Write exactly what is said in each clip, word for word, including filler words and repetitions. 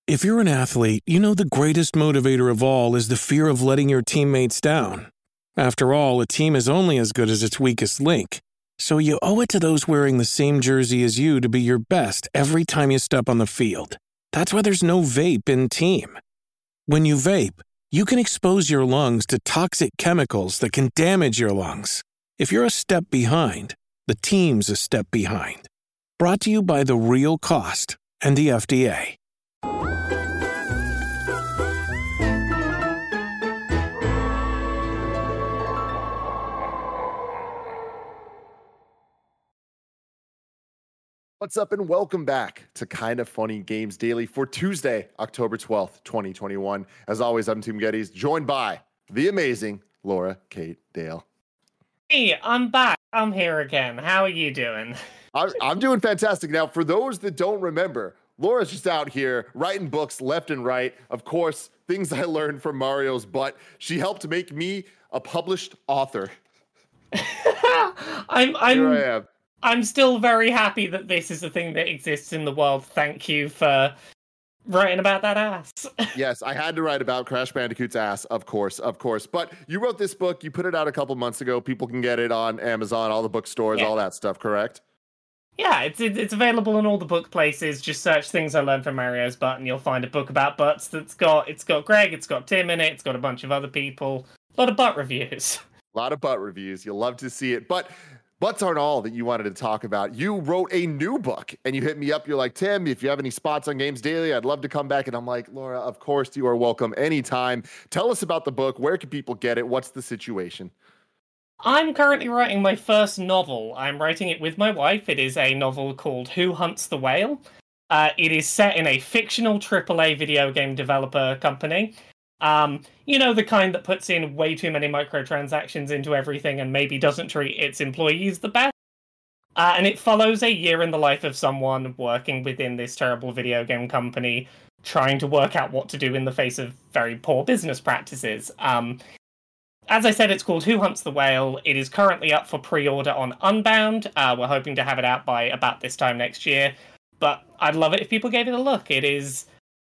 If you're an athlete, you know the greatest motivator of all is the fear of letting your teammates down. After all, a team is only as good as its weakest link. So you owe it to those wearing the same jersey as you to be your best every time you step on the field. That's why there's no vape in team. When you vape, you can expose your lungs to toxic chemicals that can damage your lungs. If you're a step behind, the team's a step behind. Brought to you by The Real Cost and the F D A. What's up and welcome back to Kinda Funny Games Daily for Tuesday, October twelfth, twenty twenty-one. As always, I'm Tim Geddes, joined by the amazing Laura Kate Dale. Hey, I'm back. I'm here again. How are you doing? I'm, I'm doing fantastic. Now, for those that don't remember, Laura's just out here writing books left and right. Of course, things I learned from Mario's butt. She helped make me a published author. I'm, I'm, here I am. I'm still very happy that this is a thing that exists in the world. Thank you for writing about that ass. Yes, I had to write about Crash Bandicoot's ass, of course, of course. But you wrote this book. You put it out a couple months ago. People can get it on Amazon, all the bookstores, yeah. all that stuff, correct? Yeah, it's it's available in all the book places. Just search Things I Learned from Mario's Butt and you'll find a book about butts that's got, it's got Greg, it's got Tim in it, it's got a bunch of other people. A lot of butt reviews. A lot of butt reviews. You'll love to see it. But butts aren't all that you wanted to talk about. You wrote a new book and you hit me up. You're like, Tim, if you have any spots on Games Daily, I'd love to come back. And I'm like, Laura, of course you are welcome anytime. Tell us about the book. Where can people get it? What's the situation? I'm currently writing my first novel. I'm writing it with my wife. It is a novel called Who Hunts the Whale? Uh, it is set in a fictional triple A video game developer company. Um, you know, the kind that puts in way too many microtransactions into everything and maybe doesn't treat its employees the best. Uh, and it follows a year in the life of someone working within this terrible video game company, trying to work out what to do in the face of very poor business practices. Um, as I said, it's called Who Hunts the Whale? It is currently up for pre-order on Unbound. Uh, we're hoping to have it out by about this time next year. But I'd love it if people gave it a look. It is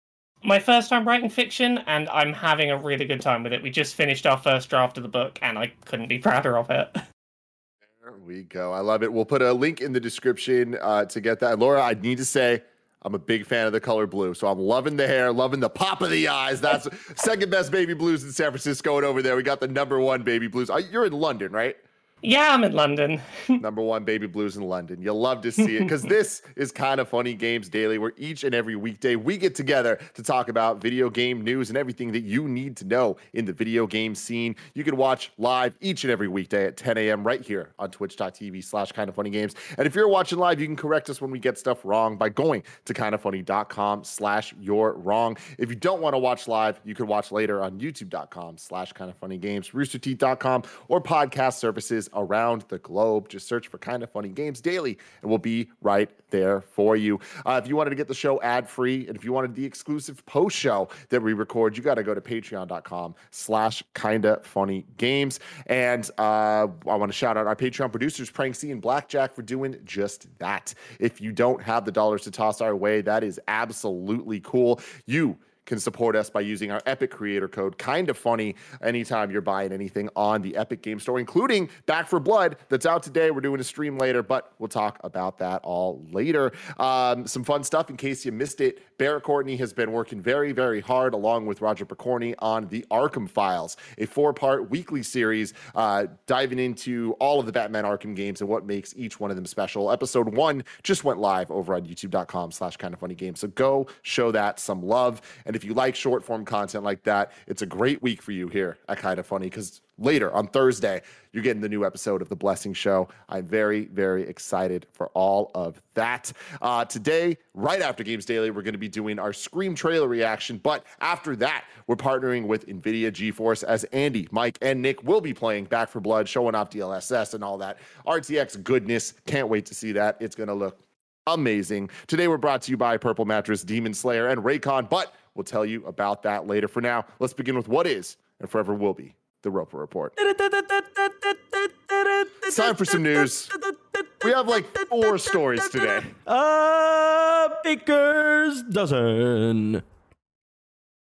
my first time writing fiction, and I'm having a really good time with it. We just finished our first draft of the book, and I couldn't be prouder of it. There we go. I love it. We'll put a link in the description uh, to get that. Laura, I need to say, I'm a big fan of the color blue, so I'm loving the hair, loving the pop of the eyes. That's second best baby blues in San Francisco and over there. We got the number one baby blues. You're in London, right? Yeah, I'm in London. Number one baby blues in London. You'll love to see it because this is Kinda Funny Games Daily, where each and every weekday we get together to talk about video game news and everything that you need to know in the video game scene. You can watch live each and every weekday at ten a.m. right here on twitch.tv slash Kinda Funny Games. And if you're watching live, you can correct us when we get stuff wrong by going to kindafunny.com slash you're wrong. If you don't want to watch live, you can watch later on youtube.com slash Kinda Funny Games, rooster teeth dot com, or podcast services around the globe. Just search for Kinda Funny Games Daily and we'll be right there for you. Uh, if you wanted to get the show ad-free and if you wanted the exclusive post show that we record, you got to go to patreon.com slash Kinda Funny Games. And uh, I want to shout out our Patreon producers, Prank C and Blackjack, for doing just that. If you don't have the dollars to toss our way, that is absolutely cool. You can support us by using our Epic creator code, Kinda Funny, anytime you're buying anything on the Epic Game Store, including Back for Blood that's out today. We're doing a stream later, but we'll talk about that all later. Um, some fun stuff in case you missed it. Barrett Courtney has been working very, very hard along with Roger Picorni on the Arkham Files, a four-part weekly series uh, diving into all of the Batman Arkham games and what makes each one of them special. Episode one just went live over on youtube.com slash Kinda Funny Games. So go show that some love. And if you like short form content like that, it's a great week for you here at Kinda Funny, because later on Thursday, you're getting the new episode of The Blessing Show. I'm very, very excited for all of that. Uh, today, right after Games Daily, we're going to be doing our Scream trailer reaction. But after that, we're partnering with NVIDIA GeForce as Andy, Mike, and Nick will be playing Back for Blood, showing off D L S S and all that R T X goodness. Can't wait to see that. It's going to look amazing. Today, we're brought to you by Purple Mattress, Demon Slayer, and Raycon, but we'll tell you about that later. For now, let's begin with what is and forever will be the Roper Report. It's time for some news. We have like four stories today. A baker's dozen.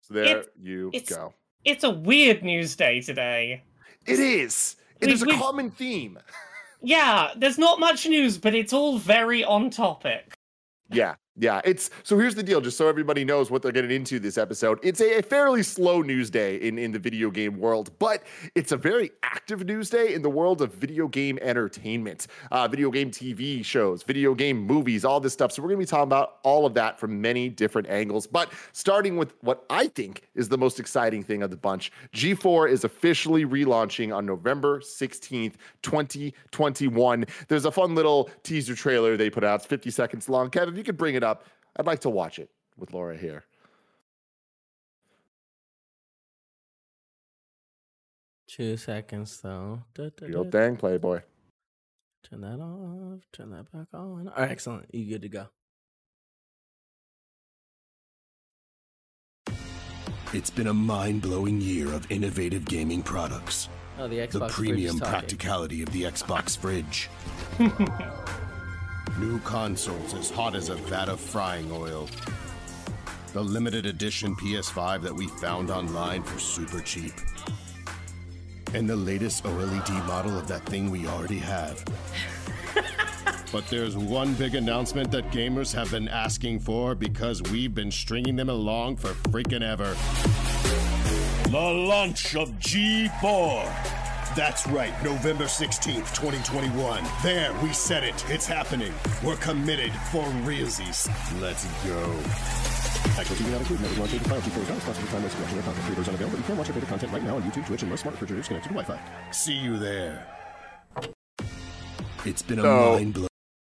So there it's, you it's, go. It's a weird news day today. It is. It is a common theme. Yeah, there's not much news, but it's all very on topic. Yeah, yeah. It's so here's the deal, just so everybody knows what they're getting into this episode. It's a, a fairly slow news day in, in the video game world, but it's a very active news day in the world of video game entertainment, uh, video game T V shows, video game movies, all this stuff. So we're going to be talking about all of that from many different angles, but starting with what I think is the most exciting thing of the bunch. G four is officially relaunching on November sixteenth, twenty twenty-one. There's a fun little teaser trailer they put out. It's fifty seconds long. Kevin, if you could bring it up, I'd like to watch it with Laura here. Two seconds, though. Da, da, Your da. dang, Playboy. Turn that off. Turn that back on. All right, excellent. You good to go. It's been a mind-blowing year of innovative gaming products. Oh, the Xbox The premium fridge is practicality of the Xbox fridge. New consoles as hot as a vat of frying oil. The limited edition P S five that we found online for super cheap. And the latest O L E D model of that thing we already have. But there's one big announcement that gamers have been asking for because we've been stringing them along for freaking ever. The launch of G four. That's right, November sixteenth, twenty twenty-one. There, we said it. It's happening. We're committed for realsies. Let's go. Actual T V not included. Never launch file G four is not responsible for time wasted watching our content. Pre-orders unavailable, but you can watch our beta content right now on YouTube, Twitch, and most smart refrigerators connected to Wi-Fi. See you there. It's been a So- mind-blowing...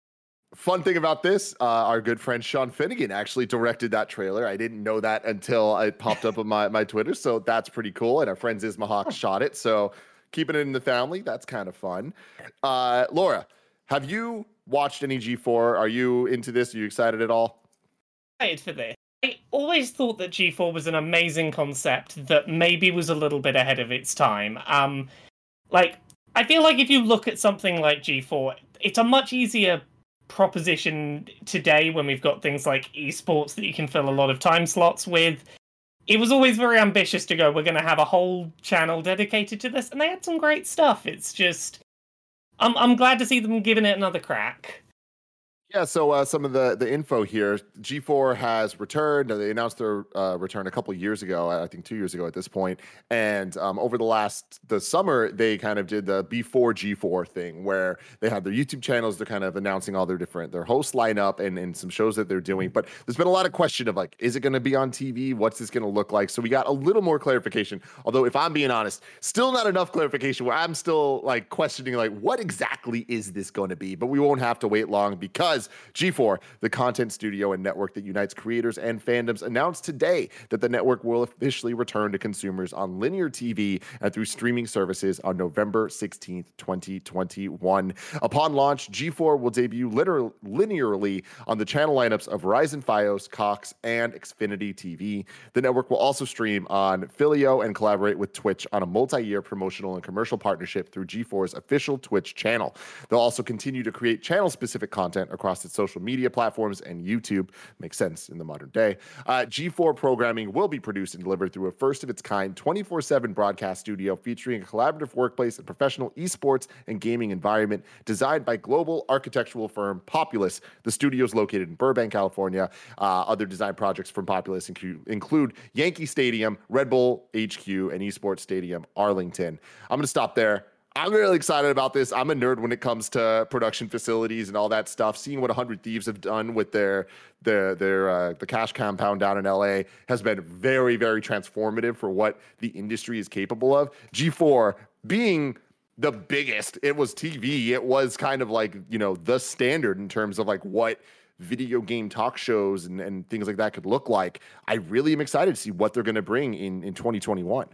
Fun thing about this, uh, our good friend Sean Finnegan actually directed that trailer. I didn't know that until it popped up on my, my Twitter, so that's pretty cool. And our friend Ismahawk shot it, so keeping it in the family, that's kind of fun. Uh, Laura, have you watched any G four? Are you into this? Are you excited at all? Excited for this. I always thought that G four was an amazing concept that maybe was a little bit ahead of its time. Um, like, I feel like if you look at something like G four, it's a much easier proposition today when we've got things like esports that you can fill a lot of time slots with. It was always very ambitious to go, we're going to have a whole channel dedicated to this, and they had some great stuff. It's just, I'm I'm glad to see them giving it another crack. Yeah, so uh, some of the, the info here, G four has returned. They announced their uh, return a couple years ago, I think two years ago at this point. And um, over the last, the summer, they kind of did the before G four thing where they had their YouTube channels. They're kind of announcing all their different, their host lineup and, and some shows that they're doing. But there's been a lot of question of like, is it going to be on T V? What's this going to look like? So we got a little more clarification. Although if I'm being honest, still not enough clarification where I'm still like questioning like, what exactly is this going to be? But we won't have to wait long because G four, the content studio and network that unites creators and fandoms, announced today that the network will officially return to consumers on linear T V and through streaming services on November sixteenth, twenty twenty-one. Upon launch, G four will debut literal, linearly on the channel lineups of Verizon Fios, Cox, and Xfinity T V. The network will also stream on Filio and collaborate with Twitch on a multi-year promotional and commercial partnership through G four's official Twitch channel. They'll also continue to create channel-specific content across its social media platforms and YouTube. Makes sense in the modern day. Uh, G four programming will be produced and delivered through a first-of-its-kind twenty-four seven broadcast studio featuring a collaborative workplace and professional esports and gaming environment designed by global architectural firm Populous. The studio is located in Burbank, California. Uh, other design projects from Populous include, include Yankee Stadium, Red Bull H Q, and Esports Stadium Arlington. I'm going to stop there. I'm really excited about this. I'm a nerd when it comes to production facilities and all that stuff. Seeing what one hundred Thieves have done with their their their uh, the cash compound down in L A has been very, very transformative for what the industry is capable of. G four being the biggest, it was T V. It was kind of like, you know, the standard in terms of like what video game talk shows and, and things like that could look like. I really am excited to see what they're going to bring in, in twenty twenty-one.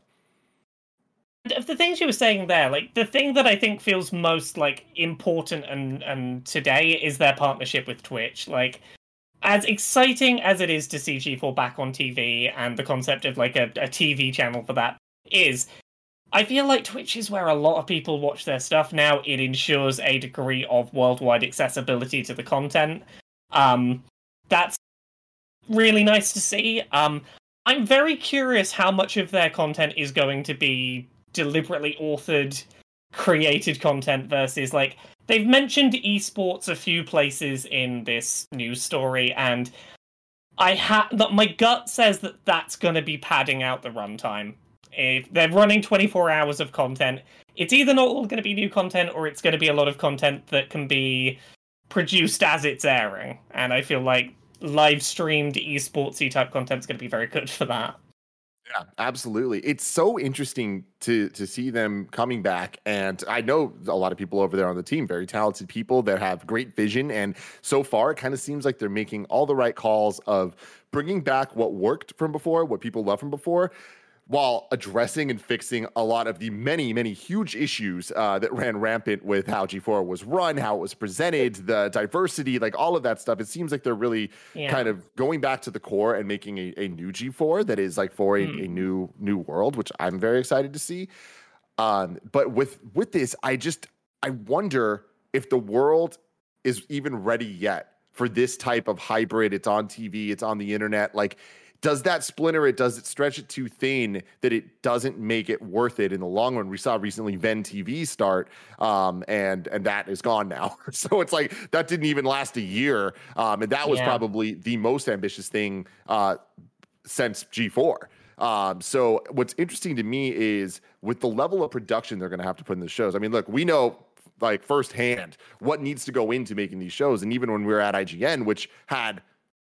Of the things you were saying there, like the thing that I think feels most like important and and today is their partnership with Twitch. Like, as exciting as it is to see G four back on T V and the concept of like a, a T V channel for that is, I feel like Twitch is where a lot of people watch their stuff now. It ensures a degree of worldwide accessibility to the content. Um, that's really nice to see. Um, I'm very curious how much of their content is going to be deliberately authored, created content versus, like, they've mentioned esports a few places in this news story, and I ha- my gut says that that's going to be padding out the runtime. If they're running twenty-four hours of content, it's either not all going to be new content, or it's going to be a lot of content that can be produced as it's airing. And I feel like live streamed esportsy type content is going to be very good for that. Yeah, absolutely. It's so interesting to to see them coming back. And I know a lot of people over there on the team, very talented people that have great vision. And so far, it kind of seems like they're making all the right calls of bringing back what worked from before, what people love from before, while addressing and fixing a lot of the many, many huge issues uh, that ran rampant with how G four was run, how it was presented, the diversity, like all of that stuff. It seems like they're really yeah. kind of going back to the core and making a, a new G four that is like for a, mm. a new new world, which I'm very excited to see. Um, but with with this, I just I wonder if the world is even ready yet for this type of hybrid. It's on T V, it's on the internet, like. Does that splinter it? Does it stretch it too thin that it doesn't make it worth it in the long run? We saw recently Ven T V start, um, and and that is gone now. So it's like that didn't even last a year, um, and that was yeah. probably the most ambitious thing uh, since G four. Um, so what's interesting to me is with the level of production they're going to have to put in the shows. I mean, look, we know like firsthand what needs to go into making these shows, and even when we were at I G N, which had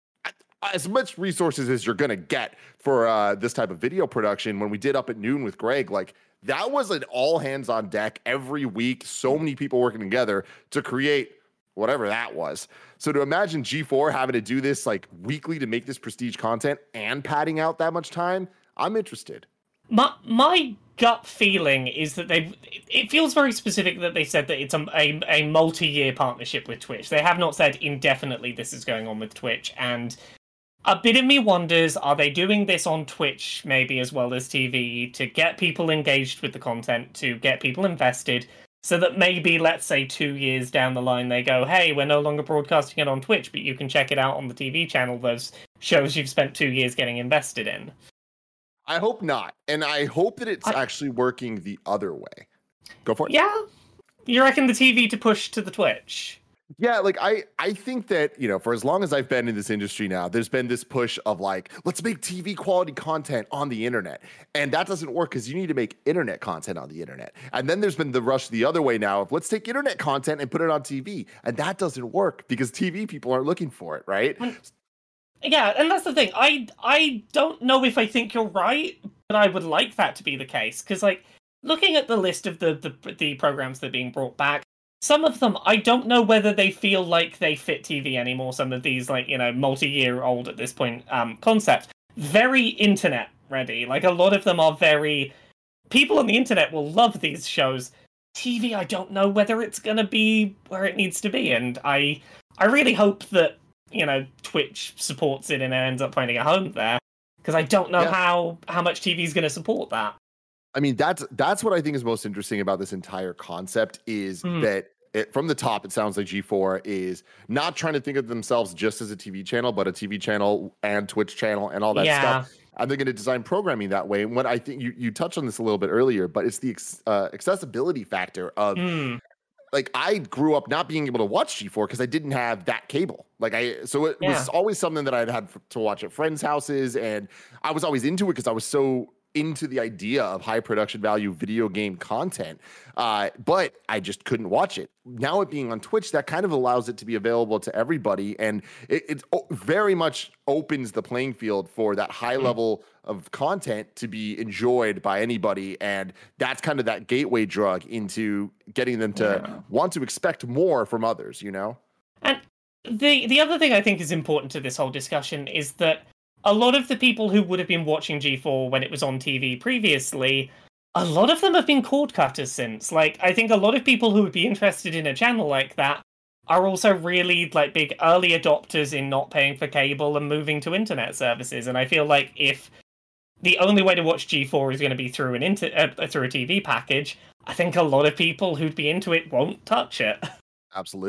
as much resources as you're going to get for uh, this type of video production, when we did Up at Noon with Greg, like that was an all hands on deck every week. So many people working together to create whatever that was. So to imagine G four having to do this like weekly to make this prestige content and padding out that much time, I'm interested. My, my gut feeling is that they it feels very specific that they said that it's a, a, a multi-year partnership with Twitch. They have not said indefinitely this is going on with Twitch, and a bit of me wonders, are they doing this on Twitch maybe as well as T V to get people engaged with the content, to get people invested, so that maybe, let's say, two years down the line they go, hey, we're no longer broadcasting it on Twitch, but you can check it out on the T V channel, those shows you've spent two years getting invested in. I hope not. And I hope that it's I... actually working the other way. Go for it. Yeah? You reckon the T V to push to the Twitch? Yeah, like I, I think that, you know, for as long as I've been in this industry now, there's been this push of like, let's make T V quality content on the internet. And that doesn't work because you need to make internet content on the internet. And then there's been the rush the other way now of let's take internet content and put it on T V. And that doesn't work because T V people aren't looking for it, right? Yeah, and that's the thing. I I don't know if I think you're right, but I would like that to be the case. Because, like, looking at the list of the, the the programs that are being brought back, some of them, I don't know whether they feel like they fit T V anymore. Some of these, like, you know, multi-year-old at this point um, concepts. Very internet ready. Like, a lot of them are very... People on the internet will love these shows. T V, I don't know whether it's going to be where it needs to be. And I, I really hope that, you know, Twitch supports it and ends up finding a home there. Because I don't know yeah. how, how much T V is going to support that. I mean, that's that's what I think is most interesting about this entire concept is mm. that it, from the top, it sounds like G four is not trying to think of themselves just as a T V channel, but a T V channel and Twitch channel and all that yeah. stuff. And they're going to design programming that way. And what I think you, you touched on this a little bit earlier, but it's the ex, uh, accessibility factor of mm. like I grew up not being able to watch G four because I didn't have that cable. Like I, so it yeah. was always something that I'd had to watch at friends' houses. And I was always into it because I was so into the idea of high production value video game content, uh, but I just couldn't watch it. Now it being on Twitch, that kind of allows it to be available to everybody, and it, it very much opens the playing field for that high level of content to be enjoyed by anybody, and that's kind of that gateway drug into getting them to yeah. want to expect more from others, you know? And the the other thing I think is important to this whole discussion is that a lot of the people who would have been watching G four when it was on T V previously, a lot of them have been cord cutters since. Like, I think a lot of people who would be interested in a channel like that are also really, like, big early adopters in not paying for cable and moving to internet services. And I feel like if the only way to watch G four is going to be through an inter- uh, through a T V package, I think a lot of people who'd be into it won't touch it. Absolutely.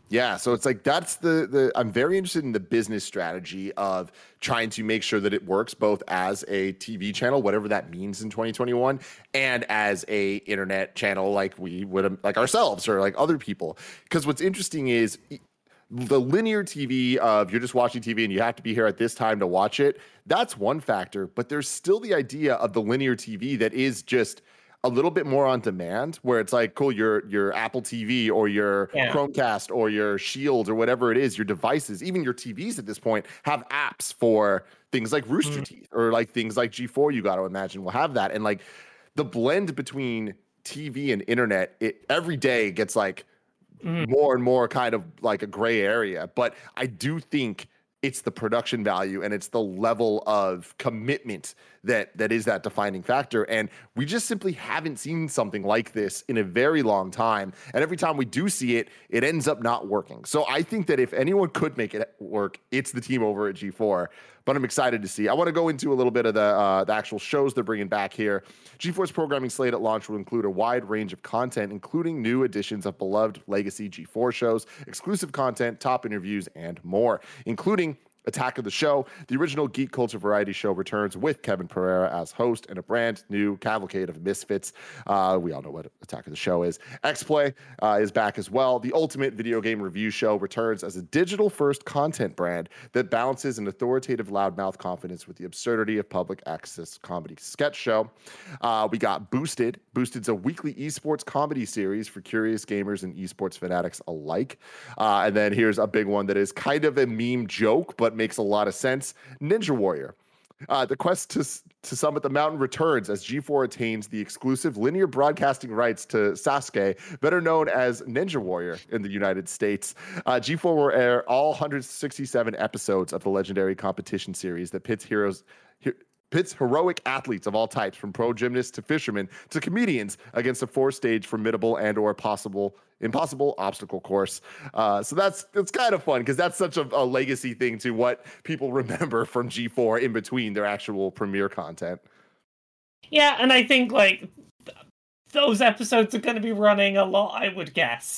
Yeah, so it's like that's the the I'm very interested in the business strategy of trying to make sure that it works both as a T V channel, whatever that means in twenty twenty-one, and as a internet channel like we would like ourselves or like other people. Because what's interesting is the linear T V of you're just watching T V and you have to be here at this time to watch it. That's one factor, but there's still the idea of the linear T V that is just a little bit more on demand, where it's like, cool, your your Apple T V or your yeah. Chromecast or your Shield or whatever it is, your devices, even your T Vs at this point have apps for things like Rooster mm. Teeth or like things like G four. You got to imagine will have that, and like the blend between T V and internet, it every day gets like mm. more and more kind of like a gray area. But I do think it's the production value and it's the level of commitment that that is that defining factor. And we just simply haven't seen something like this in a very long time. And every time we do see it, it ends up not working. So I think that if anyone could make it work, it's the team over at G four. But I'm excited to see. I want to go into a little bit of the, uh, the actual shows they're bringing back here. G four's programming slate at launch will include a wide range of content, including new editions of beloved legacy G four shows, exclusive content, top interviews, and more, including Attack of the Show. The original geek culture variety show returns with Kevin Pereira as host and a brand new cavalcade of misfits. Uh, we all know what Attack of the Show is. X-Play uh, is back as well. The ultimate video game review show returns as a digital-first content brand that balances an authoritative loudmouth confidence with the absurdity of public access comedy sketch show. Uh, we got Boosted. Boosted's a weekly esports comedy series for curious gamers and esports fanatics alike. Uh, and then here's a big one that is kind of a meme joke, but makes a lot of sense. Ninja Warrior. Uh, the quest to, to summit the mountain returns as G four attains the exclusive linear broadcasting rights to Sasuke, better known as Ninja Warrior in the United States. Uh, G four will air all one hundred sixty-seven episodes of the legendary competition series that pits heroes... He- pits heroic athletes of all types, from pro gymnasts to fishermen to comedians, against a four-stage formidable and or possible impossible obstacle course. Uh, so that's it's kind of fun because that's such a, a legacy thing to what people remember from G four in between their actual premiere content. Yeah, and I think like th- those episodes are going to be running a lot, I would guess.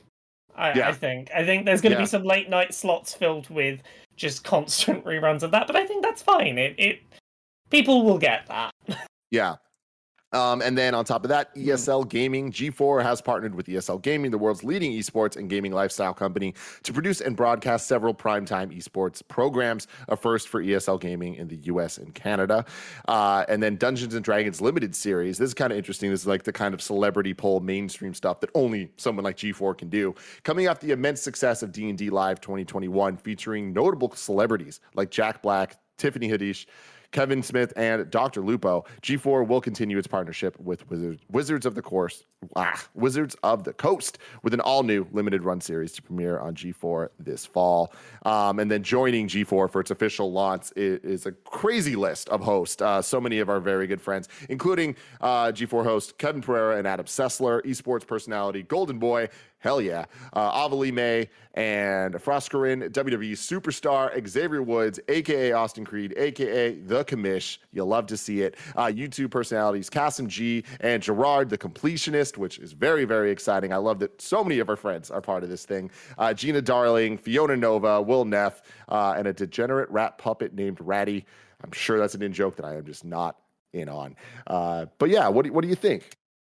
I, yeah. I think. I think there's going to yeah. be some late night slots filled with just constant reruns of that, but I think that's fine. It it people will get that. Yeah. Um, and then on top of that, E S L Gaming. G four has partnered with E S L Gaming, the world's leading esports and gaming lifestyle company, to produce and broadcast several primetime esports programs, a first for E S L Gaming in the U S and Canada. Uh, and then Dungeons and Dragons Limited Series. This is kind of interesting. This is like the kind of celebrity pull mainstream stuff that only someone like G four can do. Coming off the immense success of D and D Live twenty twenty-one, featuring notable celebrities like Jack Black, Tiffany Haddish, Kevin Smith, and Doctor Lupo, G four will continue its partnership with Wizards, Wizards of the Course, ah, Wizards of the Coast, with an all-new limited run series to premiere on G four this fall. Um, and then joining G four for its official launch is, is a crazy list of hosts. Uh, so many of our very good friends, including uh, G four host Kevin Pereira and Adam Sessler, esports personality Golden Boy, hell yeah, uh, Avalie May and Froskerin, W W E superstar Xavier Woods, a k a. Austin Creed, a k a. The Commish. You'll love to see it. Uh, YouTube personalities Kasim G and Gerard the Completionist, which is very, very exciting. I love that so many of our friends are part of this thing. Uh, Gina Darling, Fiona Nova, Will Neff, uh, and a degenerate rat puppet named Ratty. I'm sure that's an in-joke that I am just not in on. Uh, but yeah, what do, what do you think?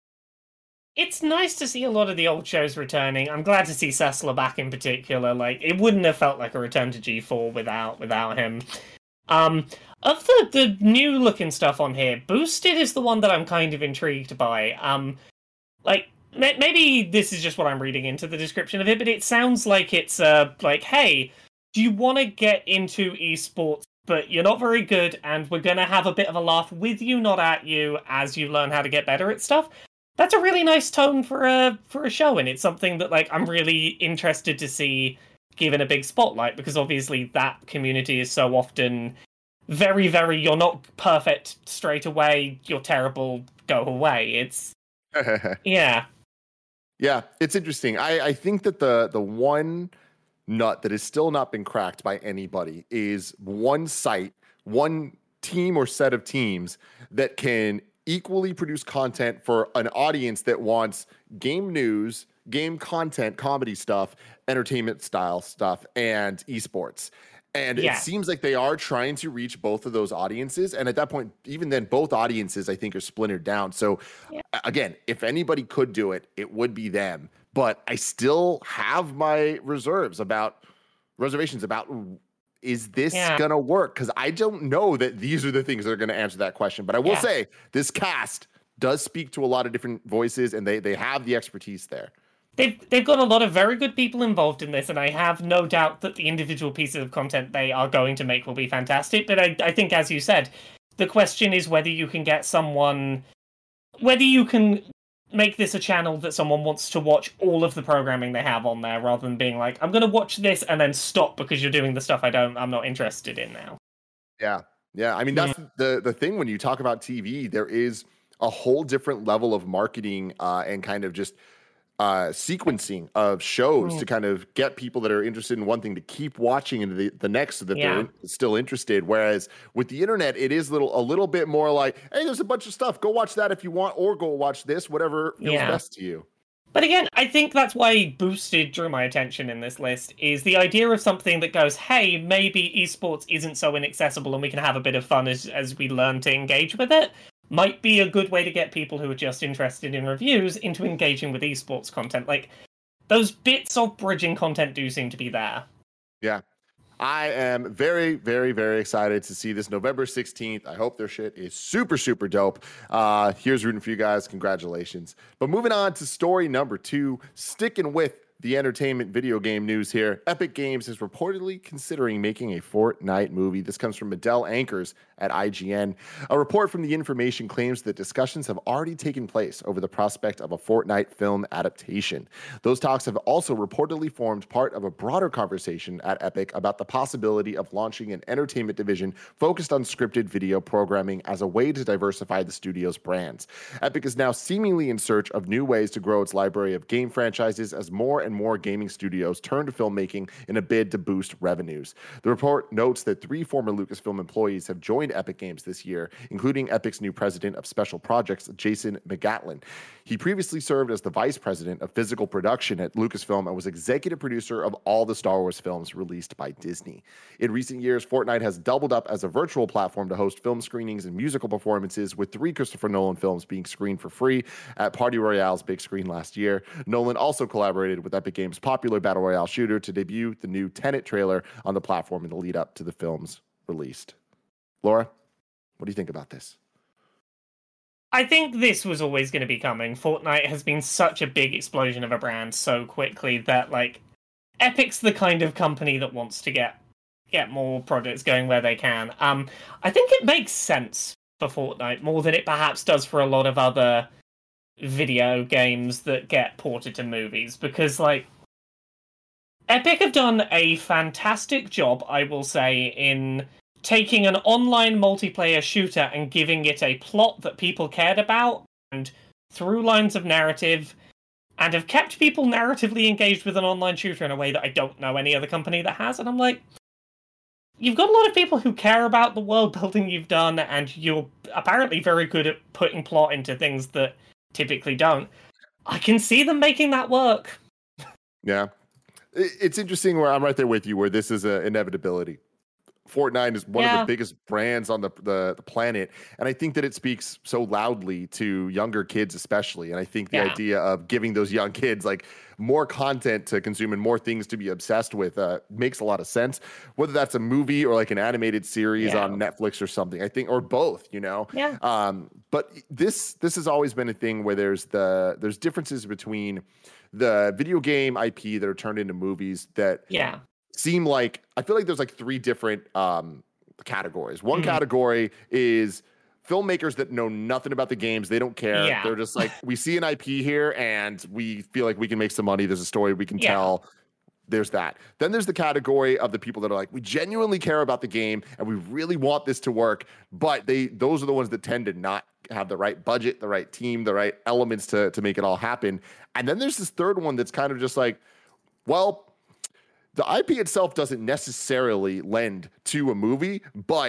It's nice to see a lot of the old shows returning. I'm glad to see Sessler back in particular. Like, it wouldn't have felt like a return to G four without without him. Um, of the, the new looking stuff on here, Boosted is the one that I'm kind of intrigued by. Um, like, m- maybe this is just what I'm reading into the description of it, but it sounds like it's uh, like, hey, do you want to get into esports, but you're not very good, and we're going to have a bit of a laugh with you, not at you, as you learn how to get better at stuff? That's a really nice tone for a for a show, and it's something that like I'm really interested to see given a big spotlight, because obviously that community is so often very, very, you're not perfect straight away, you're terrible, go away. It's yeah. Yeah, it's interesting. I, I think that the the one nut that has still not been cracked by anybody is one site, one team or set of teams that can equally produce content for an audience that wants game news, game content, comedy stuff, entertainment style stuff, and esports. And Yeah. it seems like they are trying to reach both of those audiences. And at that point, even then, both audiences, I think, are splintered down. So Yeah. a- again, if anybody could do it, it would be them. But I still have my reserves about reservations about, is this Yeah. going to work? Because I don't know that these are the things that are going to answer that question. But I will Yeah. say this cast does speak to a lot of different voices, and they they have the expertise there. They've they've got a lot of very good people involved in this, and I have no doubt that the individual pieces of content they are going to make will be fantastic. But I, I think, as you said, the question is whether you can get someone, whether you can make this a channel that someone wants to watch all of the programming they have on there, rather than being like, I'm going to watch this and then stop because you're doing the stuff I don't, I'm not interested in now. Yeah, yeah. I mean, that's the the thing when you talk about T V. There is a whole different level of marketing uh, and kind of just uh, sequencing of shows Mm. to kind of get people that are interested in one thing to keep watching into the, the next so that Yeah. they're in- still interested. Whereas with the internet, it is little a little bit more like, hey, there's a bunch of stuff. Go watch that if you want, or go watch this, whatever feels Yeah. best to you. But again, I think that's why Boosted drew my attention in this list, is the idea of something that goes, hey, maybe esports isn't so inaccessible and we can have a bit of fun as, as we learn to engage with it, might be a good way to get people who are just interested in reviews into engaging with esports content. Like, those bits of bridging content do seem to be there. Yeah. I am very, very, very excited to see this November sixteenth. I hope their shit is super, super dope. Uh, here's rooting for you guys. Congratulations. But moving on to story number two, sticking with the entertainment video game news here. Epic Games is reportedly considering making a Fortnite movie. This comes from Adele Anchors at I G N. A report from The Information claims that discussions have already taken place over the prospect of a Fortnite film adaptation. Those talks have also reportedly formed part of a broader conversation at Epic about the possibility of launching an entertainment division focused on scripted video programming as a way to diversify the studio's brands. Epic is now seemingly in search of new ways to grow its library of game franchises as more and more gaming studios turn to filmmaking in a bid to boost revenues. The report notes that three former Lucasfilm employees have joined Epic Games this year, including Epic's new president of special projects, Jason McGatlin. He previously served as the vice president of physical production at Lucasfilm and was executive producer of all the Star Wars films released by Disney. In recent years, Fortnite has doubled up as a virtual platform to host film screenings and musical performances, with three Christopher Nolan films being screened for free at Party Royale's big screen last year. Nolan also collaborated with Epic Games' popular Battle Royale shooter to debut the new Tenet trailer on the platform in the lead up to the film's released. Laura, what do you think about this? I think this was always going to be coming. Fortnite has been such a big explosion of a brand so quickly that, like, Epic's the kind of company that wants to get get more projects going where they can. Um, I think it makes sense for Fortnite more than it perhaps does for a lot of other video games that get ported to movies, because, like, Epic have done a fantastic job, I will say, in taking an online multiplayer shooter and giving it a plot that people cared about and through lines of narrative, and have kept people narratively engaged with an online shooter in a way that I don't know any other company that has. And I'm like, you've got a lot of people who care about the world building you've done, and you're apparently very good at putting plot into things that typically don't. I can see them making that work. Yeah. It's interesting where I'm right there with you, where this is an inevitability. Fortnite is one Yeah. of the biggest brands on the, the the planet, and I think that it speaks so loudly to younger kids especially. And I think the Yeah. idea of giving those young kids like more content to consume and more things to be obsessed with uh, makes a lot of sense. Whether that's a movie or like an animated series Yeah. on Netflix or something, I think, or both, you know. Yeah. Um, but this this has always been a thing where there's the there's differences between the video game I P that are turned into movies that Yeah. seem like, I feel like there's like three different um categories. One Mhm. category is filmmakers that know nothing about the games. They don't care. Yeah. They're just like, we see an I P here and we feel like we can make some money. There's a story we can Yeah. tell. There's that. Then there's the category of the people that are like, we genuinely care about the game and we really want this to work, but they those are the ones that tend to not have the right budget, the right team, the right elements to to make it all happen. And then there's this third one that's kind of just like, well, the I P itself doesn't necessarily lend to a movie, but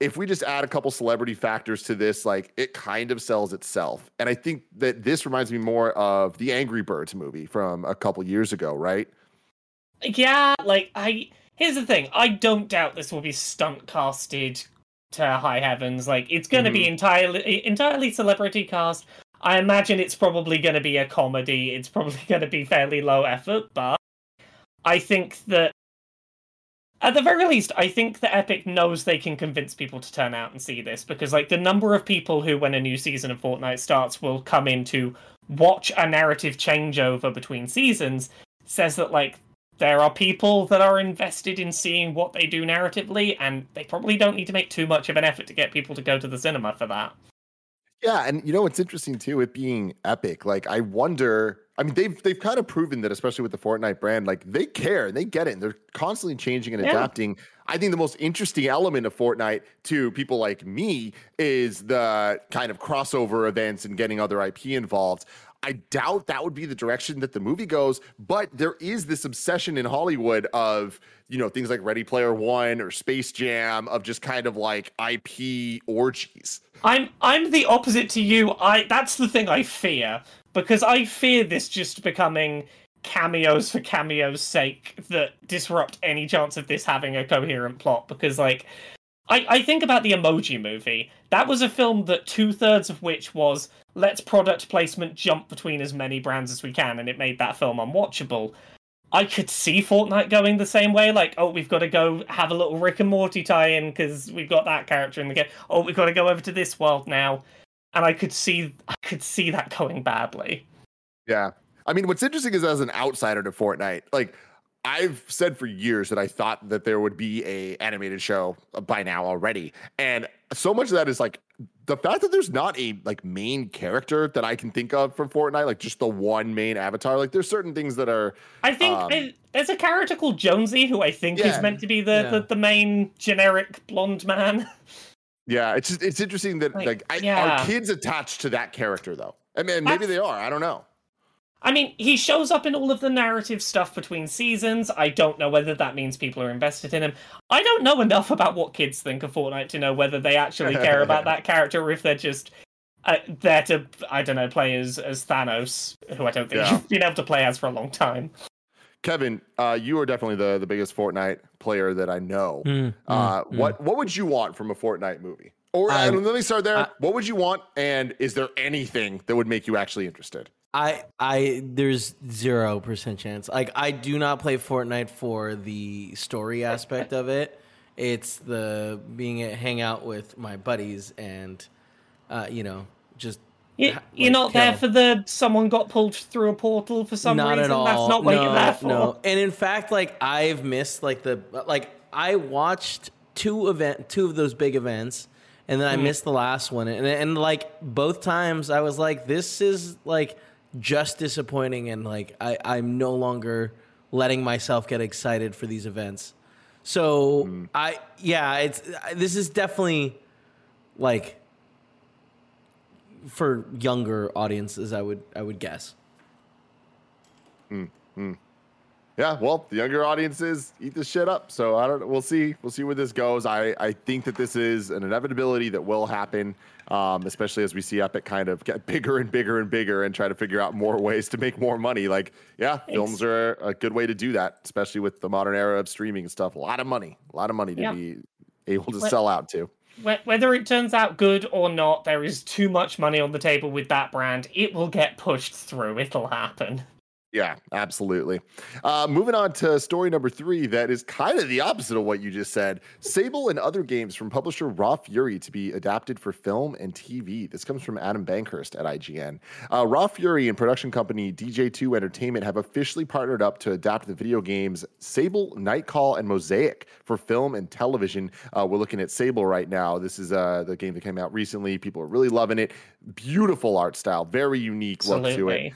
if we just add a couple celebrity factors to this, like it kind of sells itself. And I think that this reminds me more of the Angry Birds movie from a couple years ago, right? Yeah, like I here's the thing. I don't doubt this will be stunt casted to high heavens. Like it's going to mm-hmm. be entirely entirely celebrity cast. I imagine it's probably going to be a comedy. It's probably going to be fairly low effort, but I think that at the very least, I think that Epic knows they can convince people to turn out and see this, because like the number of people who, when a new season of Fortnite starts, will come in to watch a narrative changeover between seasons says that like there are people that are invested in seeing what they do narratively, and they probably don't need to make too much of an effort to get people to go to the cinema for that. Yeah, and you know what's interesting too, it being Epic, like I wonder, I mean they've they've kind of proven that, especially with the Fortnite brand, like they care and they get it and they're constantly changing and yeah. adapting. I think the most interesting element of Fortnite to people like me is the kind of crossover events and getting other I P involved. I doubt that would be the direction that the movie goes, but there is this obsession in Hollywood of, you know, things like Ready Player One or Space Jam, of just kind of like I P orgies. I'm I'm the opposite to you. I that's the thing I fear, because I fear this just becoming cameos for cameos' sake that disrupt any chance of this having a coherent plot. Because like I, I think about the Emoji Movie. That was a film that two-thirds of which was let's product placement jump between as many brands as we can, and it made that film unwatchable. I could see Fortnite going the same way, like, oh, we've got to go have a little Rick and Morty tie-in because we've got that character in the game. Oh, we've got to go over to this world now. And I could see I could see that going badly. Yeah. I mean, what's interesting is, as an outsider to Fortnite, like, I've said for years that I thought that there would be a animated show by now already. And so much of that is like the fact that there's not a like main character that I can think of from Fortnite, like just the one main avatar. Like there's certain things that are, I think um, I, there's a character called Jonesy who I think yeah, is meant to be the, yeah. the, the main generic blonde man. Yeah. It's just, it's interesting that like, like I, yeah. are kids attached to that character though? I mean, maybe That's, they are, I don't know. I mean, he shows up in all of the narrative stuff between seasons. I don't know whether that means people are invested in him. I don't know enough about what kids think of Fortnite to know whether they actually care about that character, or if they're just uh, there to, I don't know, play as, as Thanos, who I don't think yeah. you've been able to play as for a long time. Kevin, uh, you are definitely the, the biggest Fortnite player that I know. Mm, uh, mm, what mm. what would you want from a Fortnite movie? Or I, let me start there. I, what would you want, and is there anything that would make you actually interested? I I there's zero percent chance. Like I do not play Fortnite for the story aspect of it. It's the being a, hang out with my buddies and uh, you know, just you, you're like, not kill. there for the someone got pulled through a portal for some not reason. At all. That's not what no, you're there for. No. And in fact, like I've missed like the like I watched two event two of those big events. And then I mm. missed the last one. And, and like both times I was like, this is like just disappointing. And like, I, I'm no longer letting myself get excited for these events. So mm. I, yeah, it's, this is definitely like for younger audiences, I would, I would guess. Mm. Mm. Yeah, well, the younger audiences eat this shit up. So I don't know. We'll see. We'll see where this goes. I, I think that this is an inevitability that will happen, um, especially as we see Epic kind of get bigger and bigger and bigger and try to figure out more ways to make more money. Like, yeah, Thanks. films are a good way to do that, especially with the modern era of streaming and stuff. A lot of money, a lot of money to yeah. be able to Let- sell out to. Whether it turns out good or not, there is too much money on the table with that brand. It will get pushed through. It'll happen. Yeah, absolutely. Uh, moving on to story number three, that is kind of the opposite of what you just said. Sable and other games from publisher Raw Fury to be adapted for film and T V. This comes from Adam Bankhurst at I G N. Uh, Raw Fury and production company D J two Entertainment have officially partnered up to adapt the video games Sable, Nightcall, and Mosaic for film and television. Uh, we're looking at Sable right now. This is uh, the game that came out recently. People are really loving it. Beautiful art style, very unique Absolutely. look to it.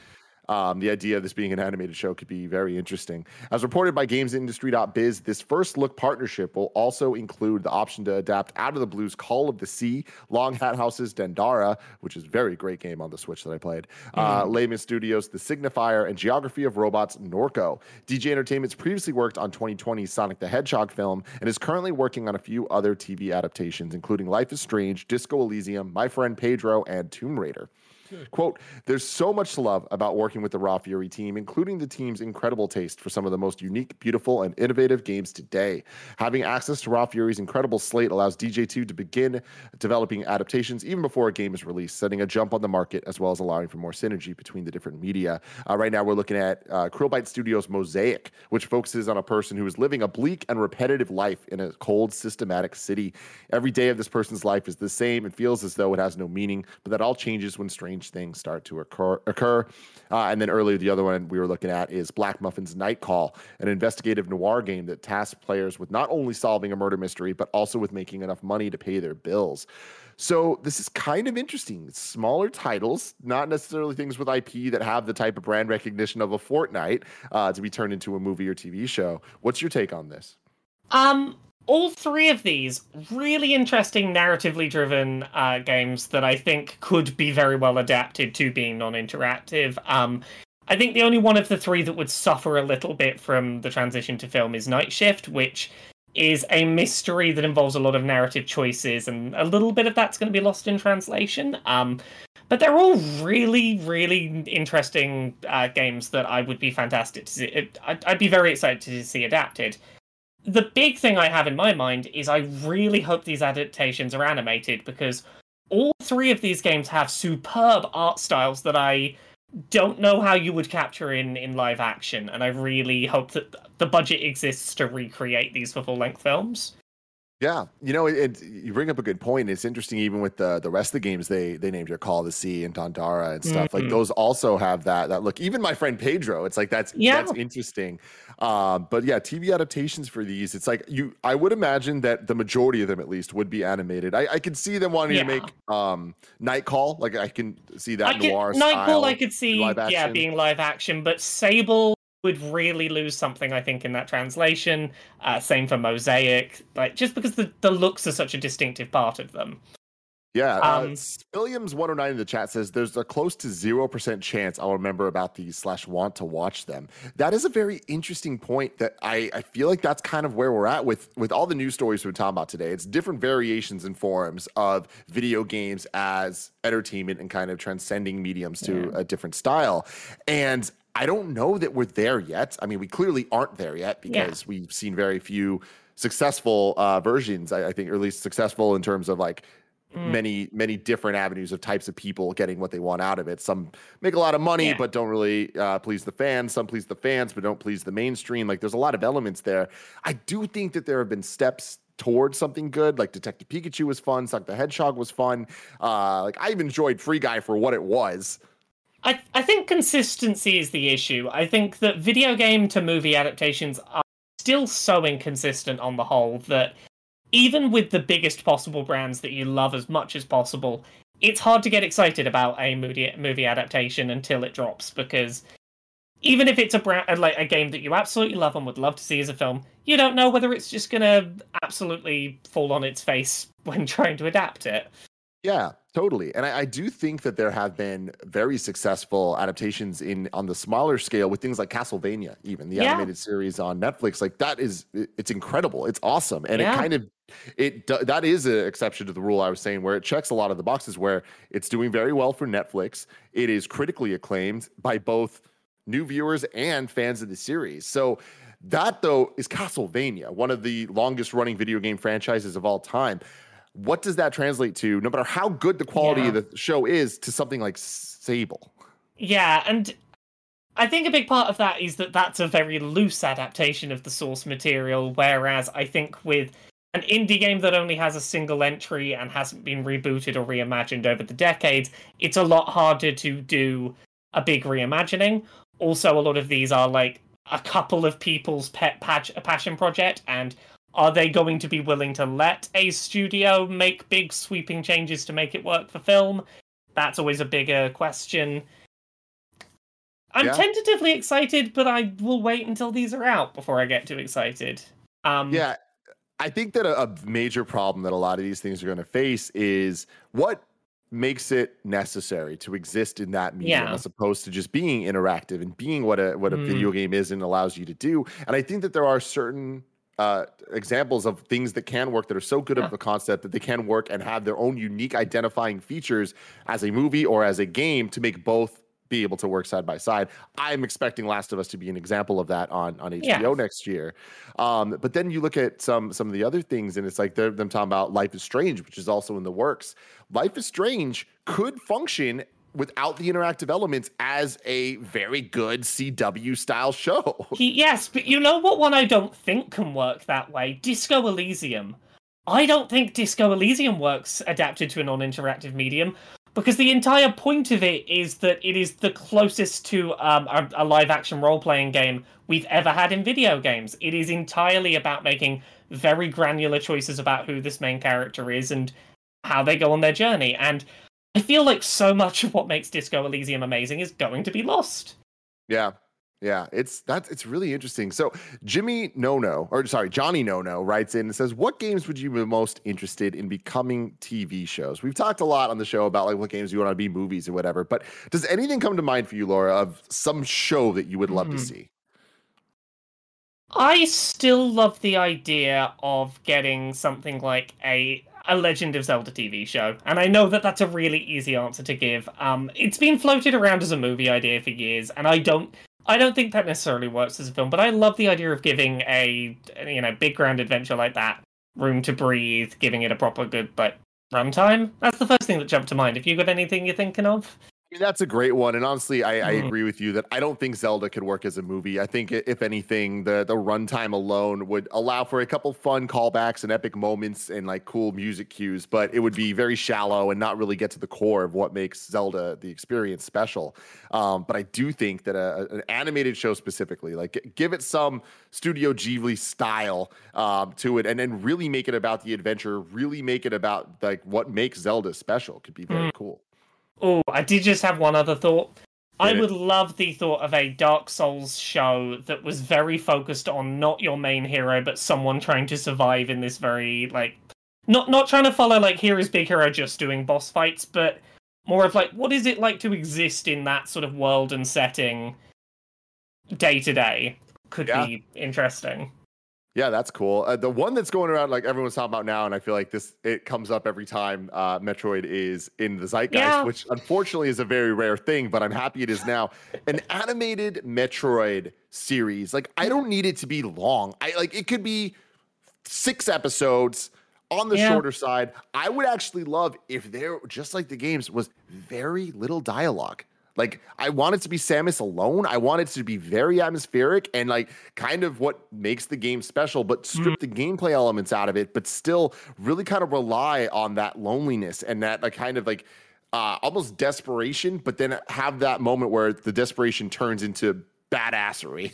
Um, the idea of this being an animated show could be very interesting. As reported by games industry dot biz, this first look partnership will also include the option to adapt Out of the Blue's Call of the Sea, Long Hat House's Dendara, which is a very great game on the Switch that I played, mm. uh, Layman Studios' The Signifier, and Geography of Robots' Norco. D J Entertainment's previously worked on twenty twenty's Sonic the Hedgehog film and is currently working on a few other T V adaptations, including Life is Strange, Disco Elysium, My Friend Pedro, and Tomb Raider. Quote, there's so much to love about working with the Raw Fury team, including the team's incredible taste for some of the most unique, beautiful, and innovative games today. Having access to Raw Fury's incredible slate allows D J two to begin developing adaptations even before a game is released, setting a jump on the market as well as allowing for more synergy between the different media. Uh, right now, we're looking at uh, Krillbyte Studios' Mosaic, which focuses on a person who is living a bleak and repetitive life in a cold, systematic city. Every day of this person's life is the same and feels as though it has no meaning, but that all changes when strange things start to occur. occur. Uh, and then earlier, the other one we were looking at is Black Muffin's Night Call, an investigative noir game that tasks players with not only solving a murder mystery, but also with making enough money to pay their bills. So this is kind of interesting. Smaller titles, not necessarily things with I P that have the type of brand recognition of a Fortnite uh, to be turned into a movie or T V show. What's your take on this? Um, all three of these really interesting narratively driven uh, games that I think could be very well adapted to being non-interactive. Um, I think the only one of the three that would suffer a little bit from the transition to film is Night Shift, which is a mystery that involves a lot of narrative choices, and a little bit of that's going to be lost in translation. Um, but they're all really, really interesting uh, games that I would be fantastic to see. I'd, I'd be very excited to see adapted. The big thing I have in my mind is I really hope these adaptations are animated, because all three of these games have superb art styles that I don't know how you would capture in, in live action, and I really hope that the budget exists to recreate these for full-length films. Yeah, you know, it, it, you bring up a good point. It's interesting, even with the the rest of the games they they named your Call of the Sea and Dendara and stuff. Mm-hmm. Like those also have that that look. Even My Friend Pedro, it's like that's yeah. that's interesting. Um, but yeah, T V adaptations for these, it's like you. I would imagine that the majority of them, at least, would be animated. I, I could see them wanting yeah. to make um, Night Call. Like I can see that I noir could, style. Night Call, I could see, yeah, being live action. But Sable would really lose something, I think, in that translation. Uh, same for Mosaic, like just because the, the looks are such a distinctive part of them. Yeah, um, uh, Williams one oh nine in the chat says there's a close to zero percent chance I'll remember about these slash want to watch them. That is a very interesting point that I, I feel like that's kind of where we're at with, with all the news stories we're talking about today. It's different variations and forms of video games as entertainment and kind of transcending mediums to yeah. a different style. And I don't know that we're there yet. I mean, we clearly aren't there yet because yeah. we've seen very few successful uh, versions, I, I think, or at least successful in terms of like mm. many, many different avenues of types of people getting what they want out of it. Some make a lot of money, yeah. but don't really uh, please the fans. Some please the fans, but don't please the mainstream. Like there's a lot of elements there. I do think that there have been steps towards something good. Like Detective Pikachu was fun. Sonic the Hedgehog was fun. Uh, like I even enjoyed Free Guy for what it was. I, I think consistency is the issue. I think that video game to movie adaptations are still so inconsistent on the whole that even with the biggest possible brands that you love as much as possible, it's hard to get excited about a movie movie adaptation until it drops, because even if it's a brand, like a game that you absolutely love and would love to see as a film, you don't know whether it's just going to absolutely fall on its face when trying to adapt it. Yeah, totally. And I, I do think that there have been very successful adaptations in on the smaller scale with things like Castlevania, even the yeah. animated series on Netflix. Like that is, it's incredible. It's awesome. And yeah. it kind of, it that is an exception to the rule I was saying, where it checks a lot of the boxes, where it's doing very well for Netflix. It is critically acclaimed by both new viewers and fans of the series. So that, though, is Castlevania, one of the longest running video game franchises of all time. What does that translate to, no matter how good the quality yeah. of the show is, to something like Sable? Yeah, and I think a big part of that is that that's a very loose adaptation of the source material, whereas I think with an indie game that only has a single entry and hasn't been rebooted or reimagined over the decades, it's a lot harder to do a big reimagining. Also, a lot of these are like a couple of people's pet patch, a passion project, and are they going to be willing to let a studio make big sweeping changes to make it work for film? That's always a bigger question. I'm Yeah. tentatively excited, but I will wait until these are out before I get too excited. Um, Yeah, I think that a, a major problem that a lot of these things are going to face is what makes it necessary to exist in that medium Yeah. as opposed to just being interactive and being what a what a Mm. video game is and allows you to do. And I think that there are certain uh, examples of things that can work that are so good Yeah. of a concept that they can work and have their own unique identifying features as a movie or as a game to make both be able to work side by side. I'm expecting Last of Us to be an example of that on, on H B O Yeah. next year. Um, but then you look at some some of the other things, and it's like they're them talking about Life is Strange, which is also in the works. Life is Strange could function without the interactive elements as a very good C W style show. He, yes, but you know what one I don't think can work that way? Disco Elysium. I don't think Disco Elysium works adapted to a non-interactive medium, because the entire point of it is that it is the closest to um, a, a live-action role-playing game we've ever had in video games. It is entirely about making very granular choices about who this main character is and how they go on their journey. And I feel like so much of what makes Disco Elysium amazing is going to be lost. Yeah. Yeah, it's that's it's really interesting. So Jimmy Nono, or sorry, Johnny Nono writes in and says, "What games would you be most interested in becoming T V shows?" We've talked a lot on the show about like what games you want to be, movies or whatever. But does anything come to mind for you, Laura, of some show that you would love to Hmm. see? I still love the idea of getting something like a a Legend of Zelda T V show, and I know that that's a really easy answer to give. Um, it's been floated around as a movie idea for years, and I don't. I don't think that necessarily works as a film, but I love the idea of giving a, you know, big grand adventure like that room to breathe, giving it a proper good, but runtime. That's the first thing that jumped to mind. Have you got anything you're thinking of? I mean, that's a great one, and honestly, I, I Mm. agree with you that I don't think Zelda could work as a movie. I think, i- if anything, the the runtime alone would allow for a couple fun callbacks and epic moments and like cool music cues, but it would be very shallow and not really get to the core of what makes Zelda the experience special. Um, but I do think that a, an animated show specifically, like g- give it some Studio Ghibli style um, to it, and then really make it about the adventure, really make it about like what makes Zelda special, could be very Mm. cool. Oh, I did just have one other thought. I Hit it. would love the thought of a Dark Souls show that was very focused on not your main hero, but someone trying to survive in this very, like, not not trying to follow, like, here is Big Hero just doing boss fights, but more of, like, what is it like to exist in that sort of world and setting day to day? Could Yeah. be interesting. Yeah, that's cool. Uh, the one that's going around, like everyone's talking about now, and I feel like this it comes up every time uh, Metroid is in the zeitgeist, Yeah. which unfortunately is a very rare thing, but I'm happy it is now. An animated Metroid series. Like, I don't need it to be long. I like it could be six episodes on the Yeah. shorter side. I would actually love if there, just like the games, was very little dialogue. Like, I want it to be Samus alone. I want it to be very atmospheric and like kind of what makes the game special, but strip the gameplay elements out of it, but still really kind of rely on that loneliness and that like kind of like uh, almost desperation, but then have that moment where the desperation turns into badassery.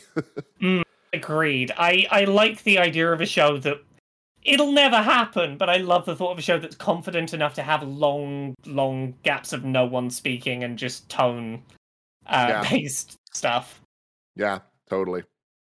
Agreed. I, I like the idea of a show that it'll never happen, but I love the thought of a show that's confident enough to have long, long gaps of no one speaking and just tone uh, Yeah. based stuff. Yeah, totally.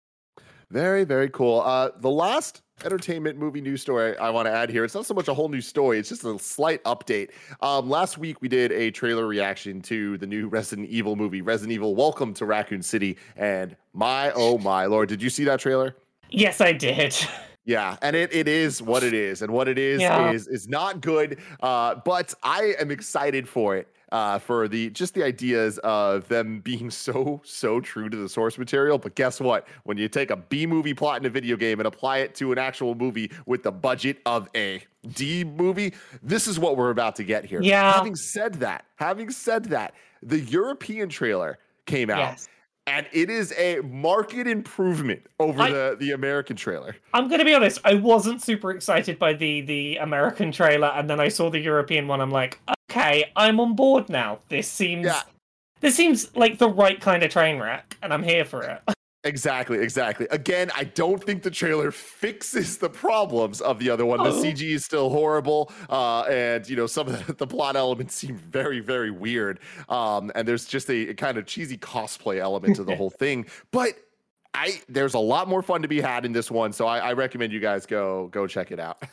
Very, very cool. Uh, the last entertainment movie news story I want to add here, it's not so much a whole new story, it's just a slight update. Um, last week, we did a trailer reaction to the new Resident Evil movie, Resident Evil Welcome to Raccoon City. And my, oh my Lord, did you see that trailer? Yes, I did. Yeah, and it, it is what it is, and what it is Yeah. is is not good. Uh, but I am excited for it. Uh, for the just the ideas of them being so so true to the source material. But guess what? When you take a B movie plot in a video game and apply it to an actual movie with the budget of a D movie, this is what we're about to get here. Yeah. Having said that, having said that, the European trailer came out. Yes. And it is a marked improvement over I- the, the American trailer. I'm going to be honest, I wasn't super excited by the, the American trailer, and then I saw the European one. I'm like, okay, I'm on board now. This seems Yeah. this seems like the right kind of train wreck, and I'm here for it. Exactly, exactly. Again, I don't think the trailer fixes the problems of the other one. The Oh. C G is still horrible, uh, and you know some of the, the plot elements seem very, very weird. Um, and there's just a, a kind of cheesy cosplay element to the whole thing. But I there's a lot more fun to be had in this one, so I, I recommend you guys go go check it out.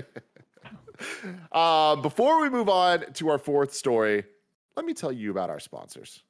uh, before we move on to our fourth story, let me tell you about our sponsors.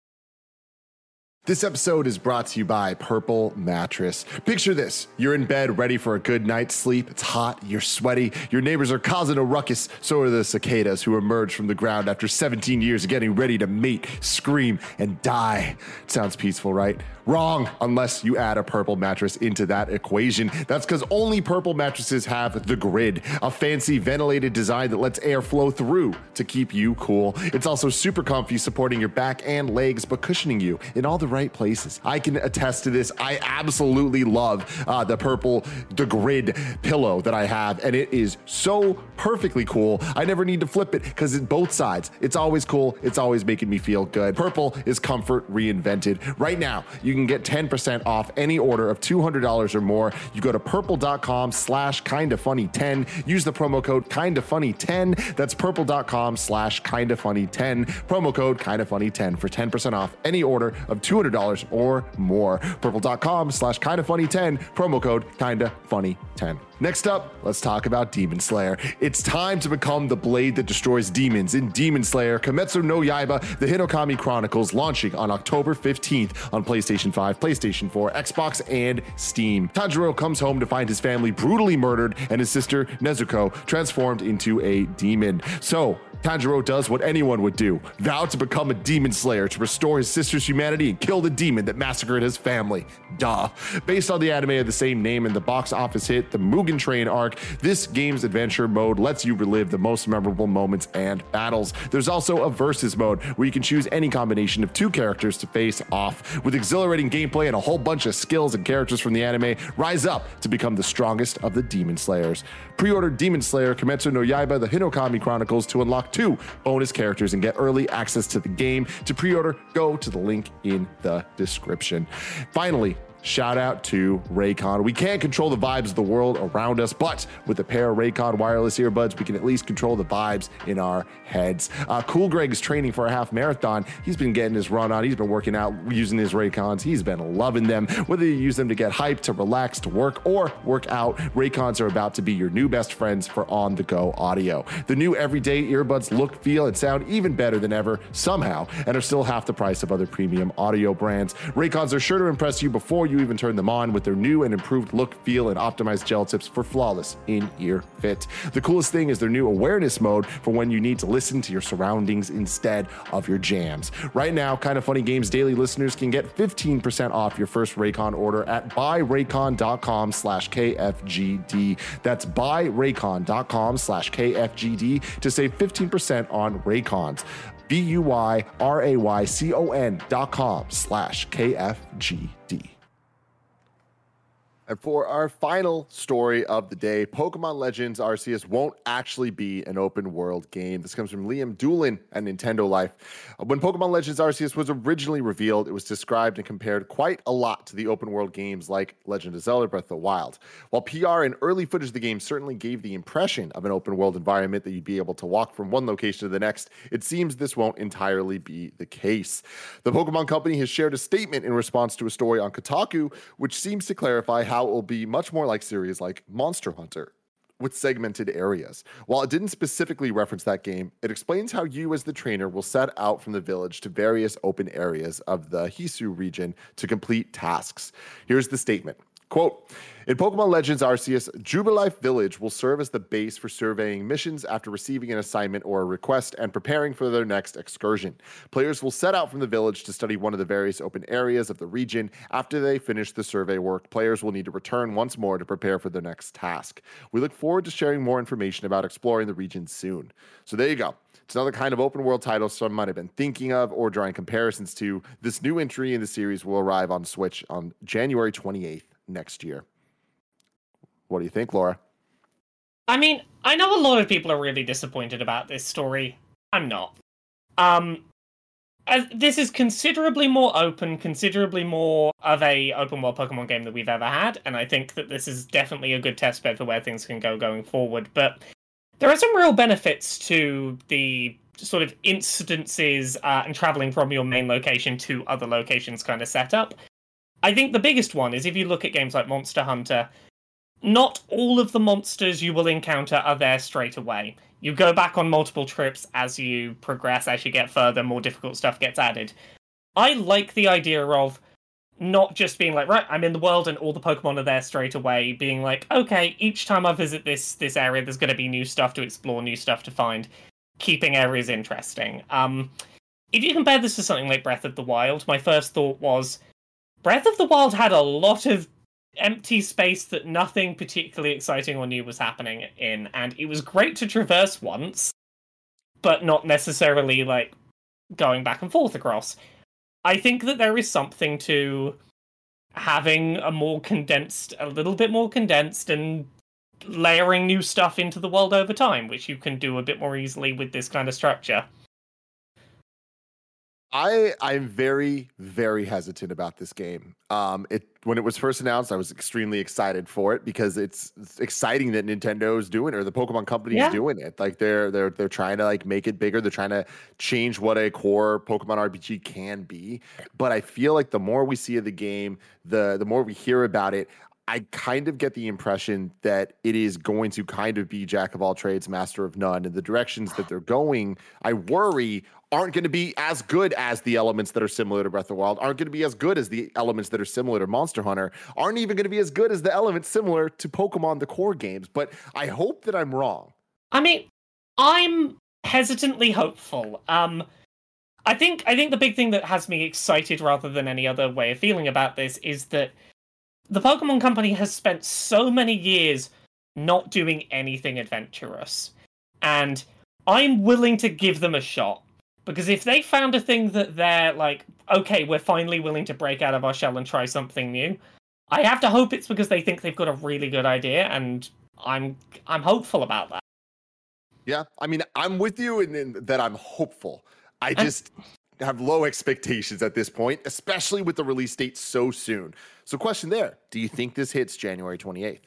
This episode is brought to you by Purple Mattress. Picture this. You're in bed ready for a good night's sleep. It's hot, you're sweaty, your neighbors are causing a ruckus, so are the cicadas who emerge from the ground after seventeen years of getting ready to mate, scream, and die. Sounds peaceful, right? Wrong, unless you add a Purple mattress into that equation. That's because only Purple mattresses have the Grid, a fancy ventilated design that lets air flow through to keep you cool. It's also super comfy, supporting your back and legs, but cushioning you in all the right places. I can attest to this. I absolutely love uh, the Purple, the Grid pillow that I have, and it is so perfectly cool. I never need to flip it because it's both sides. It's always cool. It's always making me feel good. Purple is comfort reinvented. Right now, you can get ten percent off any order of two hundred dollars or more. You go to purple.com slash kinda funny 10. Use the promo code kinda funny 10. That's purple.com slash kinda funny 10. Promo code kinda funny 10 for ten percent off any order of two hundred dollars or more. Purple.com slash kinda funny 10. Promo code kinda funny 10. Next up, let's talk about Demon Slayer. It's time to become the blade that destroys demons in Demon Slayer Kimetsu no Yaiba, the Hinokami Chronicles, launching on October fifteenth on PlayStation five, PlayStation four, Xbox, and Steam. Tanjiro comes home to find his family brutally murdered and his sister Nezuko transformed into a demon. So, Tanjiro does what anyone would do, vow to become a demon slayer to restore his sister's humanity and kill the demon that massacred his family. Duh. Based on the anime of the same name and the box office hit, the Mugen Train arc, this game's adventure mode lets you relive the most memorable moments and battles. There's also a versus mode where you can choose any combination of two characters to face off. With exhilarating gameplay and a whole bunch of skills and characters from the anime, rise up to become the strongest of the demon slayers. Pre-order Demon Slayer Kimetsu no Yaiba, the Hinokami Chronicles to unlock two bonus characters and get early access to the game. To pre-order, go to the link in the description. Finally, shout out to Raycon. We can't control the vibes of the world around us, but with a pair of Raycon wireless earbuds, we can at least control the vibes in our heads. Uh, Cool Greg is training for a half marathon. He's been getting his run on. He's been working out using his Raycons. He's been loving them. Whether you use them to get hyped, to relax, to work, or work out, Raycons are about to be your new best friends for on-the-go audio. The new everyday earbuds look, feel, and sound even better than ever somehow, and are still half the price of other premium audio brands. Raycons are sure to impress you before you you even turn them on with their new and improved look, feel, and optimized gel tips for flawless in-ear fit. The coolest thing is their new awareness mode for when you need to listen to your surroundings instead of your jams. Right now, Kinda Funny Games Daily listeners can get fifteen percent off your first Raycon order at buyraycon.com slash KFGD. That's buyraycon.com slash KFGD to save fifteen percent on Raycons. B-U-Y-R-A-Y-C-O-N dot com slash K-F-G-D. And for our final story of the day, Pokemon Legends Arceus won't actually be an open world game. This comes from Liam Doolin at Nintendo Life. When Pokemon Legends Arceus was originally revealed, it was described and compared quite a lot to the open world games like Legend of Zelda Breath of the Wild. While P R and early footage of the game certainly gave the impression of an open world environment that you'd be able to walk from one location to the next, it seems this won't entirely be the case. The Pokemon Company has shared a statement in response to a story on Kotaku, which seems to clarify how it will be much more like series like Monster Hunter, with segmented areas. While it didn't specifically reference that game, it explains how you as the trainer will set out from the village to various open areas of the Hisu region to complete tasks. Here's the statement. Quote, in Pokemon Legends Arceus, Jubilife Village will serve as the base for surveying missions after receiving an assignment or a request and preparing for their next excursion. Players will set out from the village to study one of the various open areas of the region. After they finish the survey work, players will need to return once more to prepare for their next task. We look forward to sharing more information about exploring the region soon. So there you go. It's another kind of open world title some might have been thinking of or drawing comparisons to. This new entry in the series will arrive on Switch on January twenty-eighth next year. What do you think, Laura? I mean, I know a lot of people are really disappointed about this story. I'm not. Um, As this is considerably more open, considerably more of a open world Pokemon game that we've ever had, and I think that this is definitely a good test bed for where things can go going forward. But there are some real benefits to the sort of instances uh, and traveling from your main location to other locations kind of setup. I think the biggest one is if you look at games like Monster Hunter, not all of the monsters you will encounter are there straight away. You go back on multiple trips as you progress, as you get further, more difficult stuff gets added. I like the idea of not just being like, right, I'm in the world and all the Pokemon are there straight away, being like, okay, each time I visit this this area, there's going to be new stuff to explore, new stuff to find, keeping areas interesting. Um, if you compare this to something like Breath of the Wild, my first thought was, Breath of the Wild had a lot of empty space that nothing particularly exciting or new was happening in, and it was great to traverse once, but not necessarily like going back and forth across. I think that there is something to having a more condensed, a little bit more condensed, and layering new stuff into the world over time, which you can do a bit more easily with this kind of structure. I I'm very very hesitant about this game. Um, it when it was first announced, I was extremely excited for it because it's, it's exciting that Nintendo's doing it, or the Pokemon Company is Yeah. doing it. Like they're they're they're trying to like make it bigger. They're trying to change what a core Pokemon R P G can be. But I feel like the more we see of the game, the the more we hear about it, I kind of get the impression that it is going to kind of be jack of all trades, master of none. And the directions that they're going, I worry, aren't going to be as good as the elements that are similar to Breath of the Wild, aren't going to be as good as the elements that are similar to Monster Hunter, aren't even going to be as good as the elements similar to Pokemon, the core games. But I hope that I'm wrong. I mean, I'm hesitantly hopeful. Um, I think I think the big thing that has me excited rather than any other way of feeling about this is that the Pokemon Company has spent so many years not doing anything adventurous. And I'm willing to give them a shot. Because if they found a thing that they're like, okay, we're finally willing to break out of our shell and try something new, I have to hope it's because they think they've got a really good idea, and I'm I'm hopeful about that. Yeah, I mean, I'm with you in, in that I'm hopeful. I just have low expectations at this point, especially with the release date so soon. So question there, do you think this hits January twenty-eighth?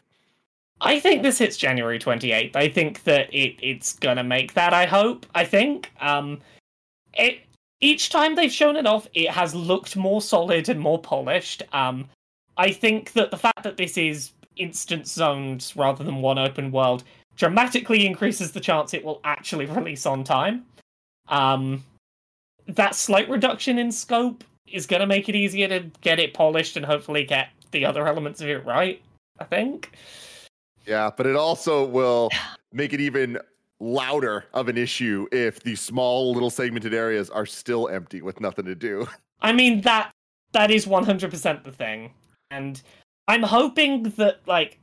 I think this hits January twenty-eighth. I think that it it's gonna make that, I hope. I think. Um, it each time they've shown it off, it has looked more solid and more polished. Um, I think that the fact that this is instance zones rather than one open world dramatically increases the chance it will actually release on time. Um, that slight reduction in scope is going to make it easier to get it polished and hopefully get the other elements of it right, I think. Yeah, but it also will make it even louder of an issue if the small little segmented areas are still empty with nothing to do. I mean, that that is one hundred percent the thing. And I'm hoping that, like,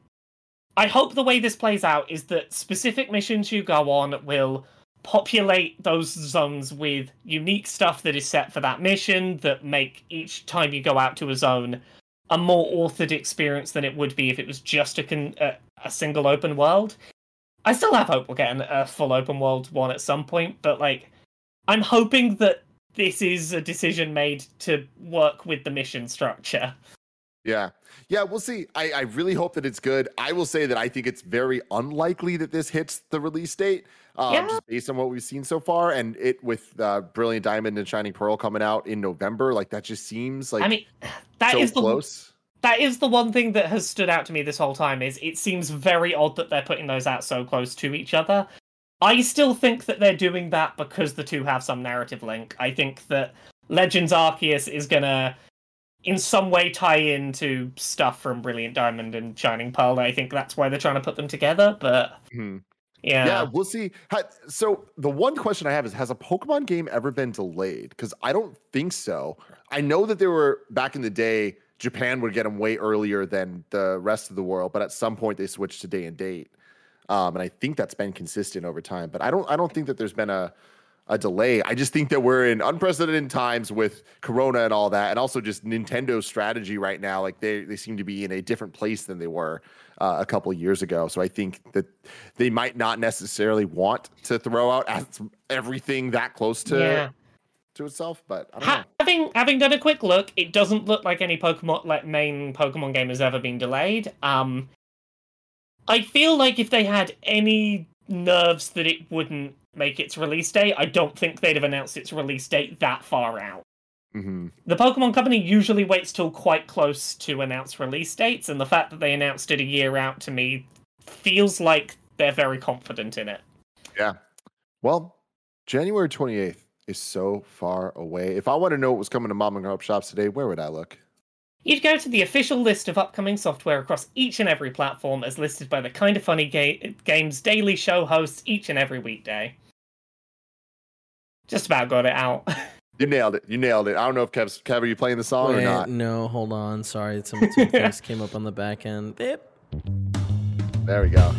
I hope the way this plays out is that specific missions you go on will populate those zones with unique stuff that is set for that mission that make each time you go out to a zone a more authored experience than it would be if it was just a, con- a, a single open world. I still have hope we'll get an, a full open world one at some point, but like, I'm hoping that this is a decision made to work with the mission structure. Yeah. Yeah, we'll see. I, I really hope that it's good. I will say that I think it's very unlikely that this hits the release date, um, Yeah. just based on what we've seen so far. And it with uh, Brilliant Diamond and Shining Pearl coming out in November, like that just seems like I mean, that so is the close. that is the one thing that has stood out to me this whole time. Is it seems very odd that they're putting those out so close to each other. I still think that they're doing that because the two have some narrative link. I think that Legends Arceus is gonna, in some way, tie into stuff from Brilliant Diamond and Shining Pearl. I think that's why they're trying to put them together. But Hmm. yeah, Yeah, we'll see. Ha- So the one question I have is, has a Pokemon game ever been delayed? Because I don't think so. I know that there were, back in the day, Japan would get them way earlier than the rest of the world, but at some point they switched to day and date. Um, and I think that's been consistent over time. But I don't I don't think that there's been a a delay. I just think that we're in unprecedented times with Corona and all that, and also just Nintendo's strategy right now. Like they they seem to be in a different place than they were uh, a couple of years ago. So I think that they might not necessarily want to throw out as everything that close to yeah. to itself, but I don't know. Having having done a quick look, it doesn't look like any Pokemon like main Pokemon game has ever been delayed. Um, I feel like if they had any nerves that it wouldn't make its release date, I don't think they'd have announced its release date that far out. Mm-hmm. The Pokemon Company usually waits till quite close to announce release dates, and the fact that they announced it a year out to me feels like they're very confident in it. Yeah. Well, January twenty-eighth is so far away. If I want to know what was coming to Mom and Grub shops today, where would I look? You'd go to the official list of upcoming software across each and every platform as listed by the Kinda Funny ga- Games daily show hosts each and every weekday. Just about got it out. You nailed it. You nailed it. I don't know if Kev's, Kev, are you playing the song Wait, or not? No, hold on. Sorry, some, some things came up on the back end. Beep. There we go.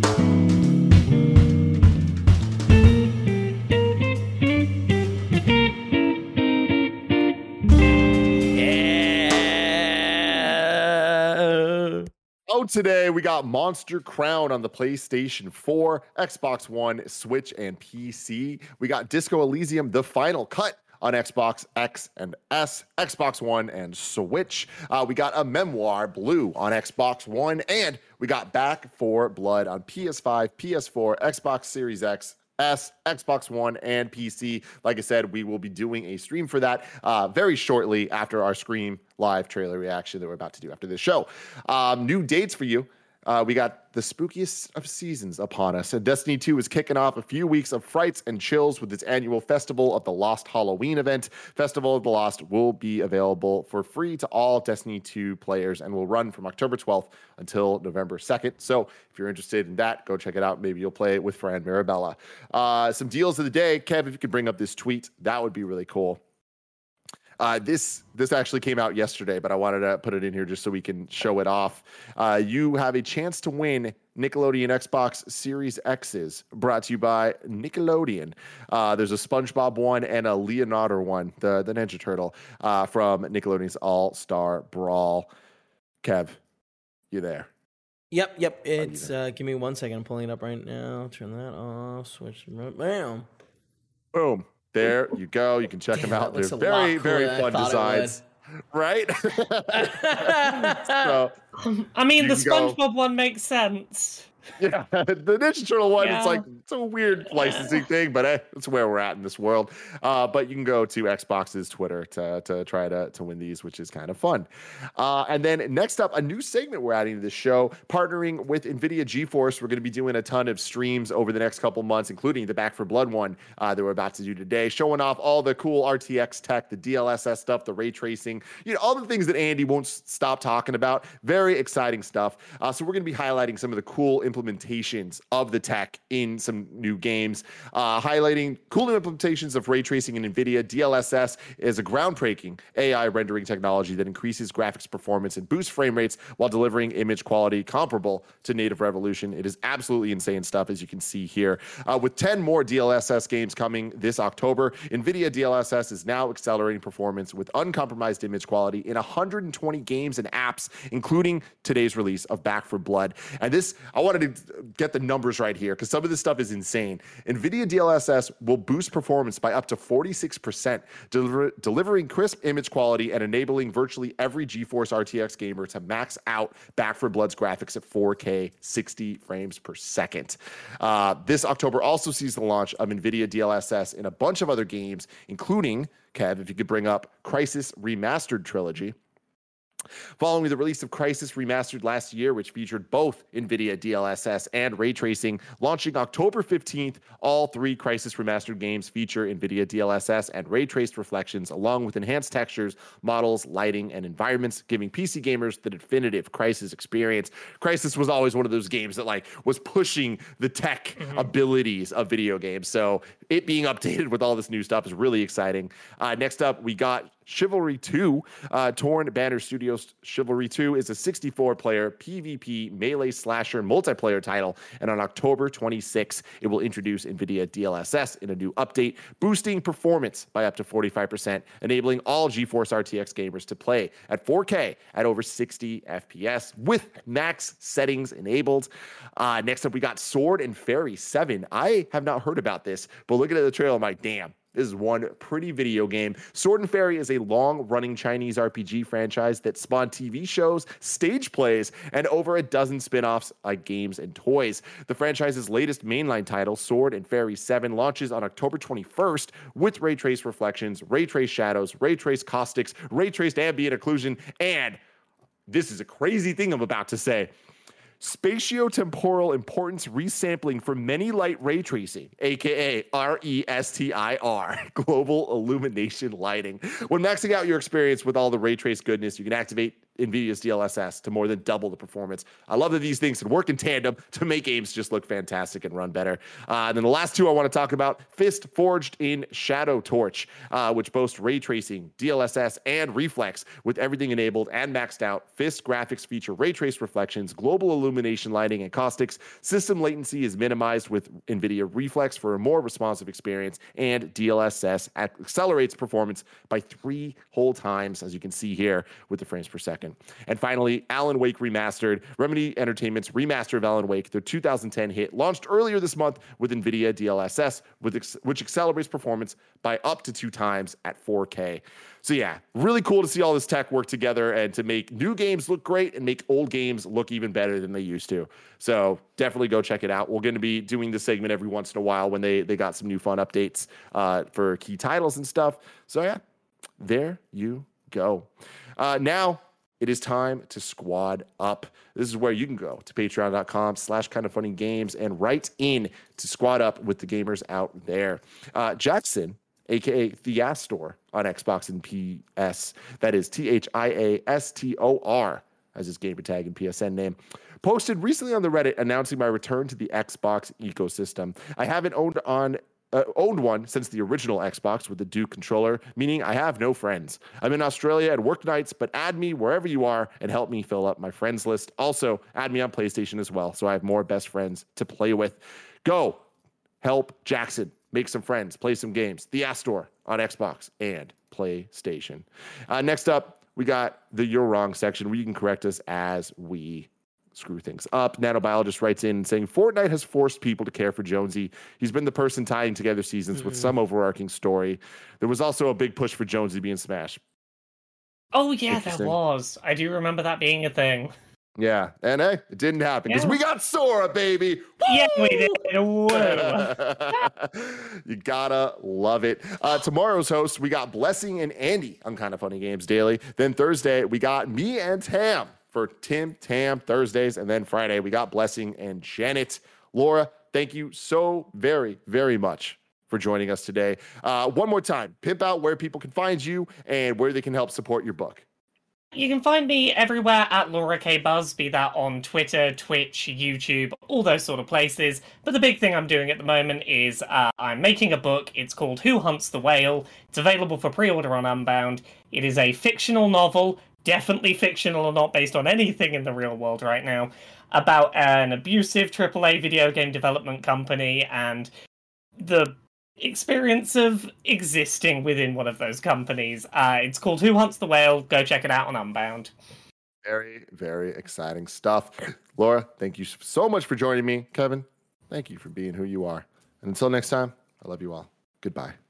Oh, today we got Monster Crown on the PlayStation four, Xbox One, Switch, and P C. We got Disco Elysium, The Final Cut on Xbox X and S, Xbox One, and Switch. Uh, we got A Memoir Blue on Xbox One, and we got Back for Blood on P S five, P S four, Xbox Series X, S, Xbox One, and P C. Like I said, we will be doing a stream for that uh, very shortly after our Scream live trailer reaction that we're about to do after this show. Um, new dates for you. Uh, we got the spookiest of seasons upon us. And Destiny two is kicking off a few weeks of frights and chills with its annual Festival of the Lost Halloween event. Festival of the Lost will be available for free to all Destiny two players and will run from October twelfth until November second. So if you're interested in that, go check it out. Maybe you'll play it with Fran Mirabella. Uh, some deals of the day. Kev, if you could bring up this tweet, that would be really cool. Uh, this this actually came out yesterday, but I wanted to put it in here just so we can show it off. Uh, you have a chance to win Nickelodeon Xbox Series X's, brought to you by Nickelodeon. Uh, there's a SpongeBob one and a Leonardo one, the, the Ninja Turtle, uh, from Nickelodeon's All-Star Brawl. Kev, you there? Yep, yep. It's uh, give me one second. I'm pulling it up right now. Turn that off. Switch. Bam. Boom. There you go. You can check Damn, them out. that They're looks a lot very, cooler very than I fun thought it designs. Right? So, I mean, you the can go- SpongeBob one makes sense. yeah, the Ninja Turtle one, Yeah. it's like, it's a weird licensing thing, but eh, that's where we're at in this world. Uh, but you can go to Xbox's Twitter to, to try to, to win these, which is kind of fun. Uh, and then next up, a new segment we're adding to the show, partnering with NVIDIA GeForce. We're going to be doing a ton of streams over the next couple months, including the Back for Blood one uh, that we're about to do today, showing off all the cool R T X tech, the D L S S stuff, the ray tracing, you know, all the things that Andy won't s- stop talking about. Very exciting stuff. Uh, so we're going to be highlighting some of the cool implementations of the tech in some new games, uh, highlighting cool implementations of ray tracing in NVIDIA. D L S S is a groundbreaking A I rendering technology that increases graphics performance and boosts frame rates while delivering image quality comparable to Native Revolution. It is absolutely insane stuff, as you can see here. Uh, with ten more D L S S games coming this October, NVIDIA D L S S is now accelerating performance with uncompromised image quality in one hundred twenty games and apps, including today's release of Back for Blood. And this, I wanted to get the numbers right here because some of this stuff is insane. NVIDIA D L S S will boost performance by up to forty-six percent, deliver, delivering crisp image quality and enabling virtually every GeForce R T X gamer to max out Back for Blood's graphics at four K, sixty frames per second. Uh, this October also sees the launch of NVIDIA D L S S in a bunch of other games, including, Kev, if you could bring up Crysis Remastered Trilogy. Following the release of Crysis Remastered last year, which featured both NVIDIA D L S S and ray tracing, launching October fifteenth, all three Crysis Remastered games feature NVIDIA D L S S and ray traced reflections, along with enhanced textures, models, lighting, and environments, giving P C gamers the definitive Crysis experience. Crysis was always one of those games that like was pushing the tech mm-hmm. abilities of video games. So it being updated with all this new stuff is really exciting. Uh, next up, we got Chivalry two. Uh, Torn Banner Studios Chivalry two is a sixty-four player PvP melee slasher multiplayer title, and on October twenty-sixth, it will introduce NVIDIA D L S S in a new update, boosting performance by up to forty-five percent, enabling all GeForce R T X gamers to play at four K at over sixty F P S with max settings enabled. Uh, next up, we got Sword and Fairy seven. I have not heard about this, but looking at the trailer, I'm like, damn. is one pretty video game. Sword and Fairy is a long-running Chinese R P G franchise that spawned T V shows, stage plays, and over a dozen spin-offs like games and toys. The franchise's latest mainline title, Sword and Fairy seven, launches on October twenty-first with ray trace reflections, ray trace shadows, ray trace caustics, ray traced ambient occlusion, and this is a crazy thing I'm about to say, spatiotemporal importance resampling for many light ray tracing, aka R E S T I R, global illumination lighting. When maxing out your experience with all the ray trace goodness, you can activate NVIDIA's D L S S to more than double the performance. I love that these things can work in tandem to make games just look fantastic and run better. Uh, and then the last two I want to talk about, Fist Forged in Shadow Torch, uh, which boasts ray tracing, D L S S, and reflex. With everything enabled and maxed out, Fist graphics feature ray trace reflections, global illumination lighting, and caustics. System latency is minimized with NVIDIA Reflex for a more responsive experience, and D L S S accelerates performance by three whole times, as you can see here with the frames per second. And finally, Alan Wake Remastered. Remedy Entertainment's remaster of Alan Wake, their two thousand ten hit, launched earlier this month with NVIDIA D L S S, with ex- which accelerates performance by up to two times at four K. So yeah, really cool to see all this tech work together and to make new games look great and make old games look even better than they used to. So definitely go check it out. We're going to be doing this segment every once in a while when they, they got some new fun updates uh, for key titles and stuff. So yeah, there you go. Uh, now, it is time to squad up. This is where you can go to patreon.com slash kind of funny games and write in to squad up with the gamers out there. Uh, Jackson, a k a. Theastor on Xbox and P S. That is T H I A S T O R as his gamer tag and P S N name. Posted recently on the Reddit announcing my return to the Xbox ecosystem. I haven't owned on Uh, owned one since the original Xbox with the Duke controller, meaning I have no friends. I'm in Australia at work nights, but add me wherever you are and help me fill up my friends list. Also, add me on PlayStation as well, so I have more best friends to play with. Go help Jackson make some friends, play some games. The App Store on Xbox and PlayStation. Uh, next up, we got the You're Wrong section where you can correct us as we screw things up. Nanobiologist writes in saying, Fortnite has forced people to care for Jonesy. He's been the person tying together seasons mm-hmm. with some overarching story. There was also a big push for Jonesy being Smash. Oh, yeah, there was. I do remember that being a thing. Yeah, and hey, it didn't happen because yeah. we got Sora, baby. Woo! Yeah, we did. Whoa. You gotta love it. Uh, tomorrow's host, we got Blessing and Andy on Kind of Funny Games Daily. Then Thursday, we got me and Tam for Tim Tam Thursdays. And then Friday, we got Blessing and Janet. Laura, thank you so very, very much for joining us today. Uh, one more time, pimp out where people can find you and where they can help support your book. You can find me everywhere at Laura K. Buzz, be that on Twitter, Twitch, YouTube, all those sort of places. But the big thing I'm doing at the moment is uh, I'm making a book. It's called Who Hunts the Whale? It's available for pre-order on Unbound. It is a fictional novel, definitely fictional and not based on anything in the real world right now, about an abusive triple A video game development company and the experience of existing within one of those companies. Uh, it's called Who Hunts the Whale? Go check it out on Unbound. Very, very exciting stuff. Laura, thank you so much for joining me. Kevin, thank you for being who you are. And until next time, I love you all. Goodbye.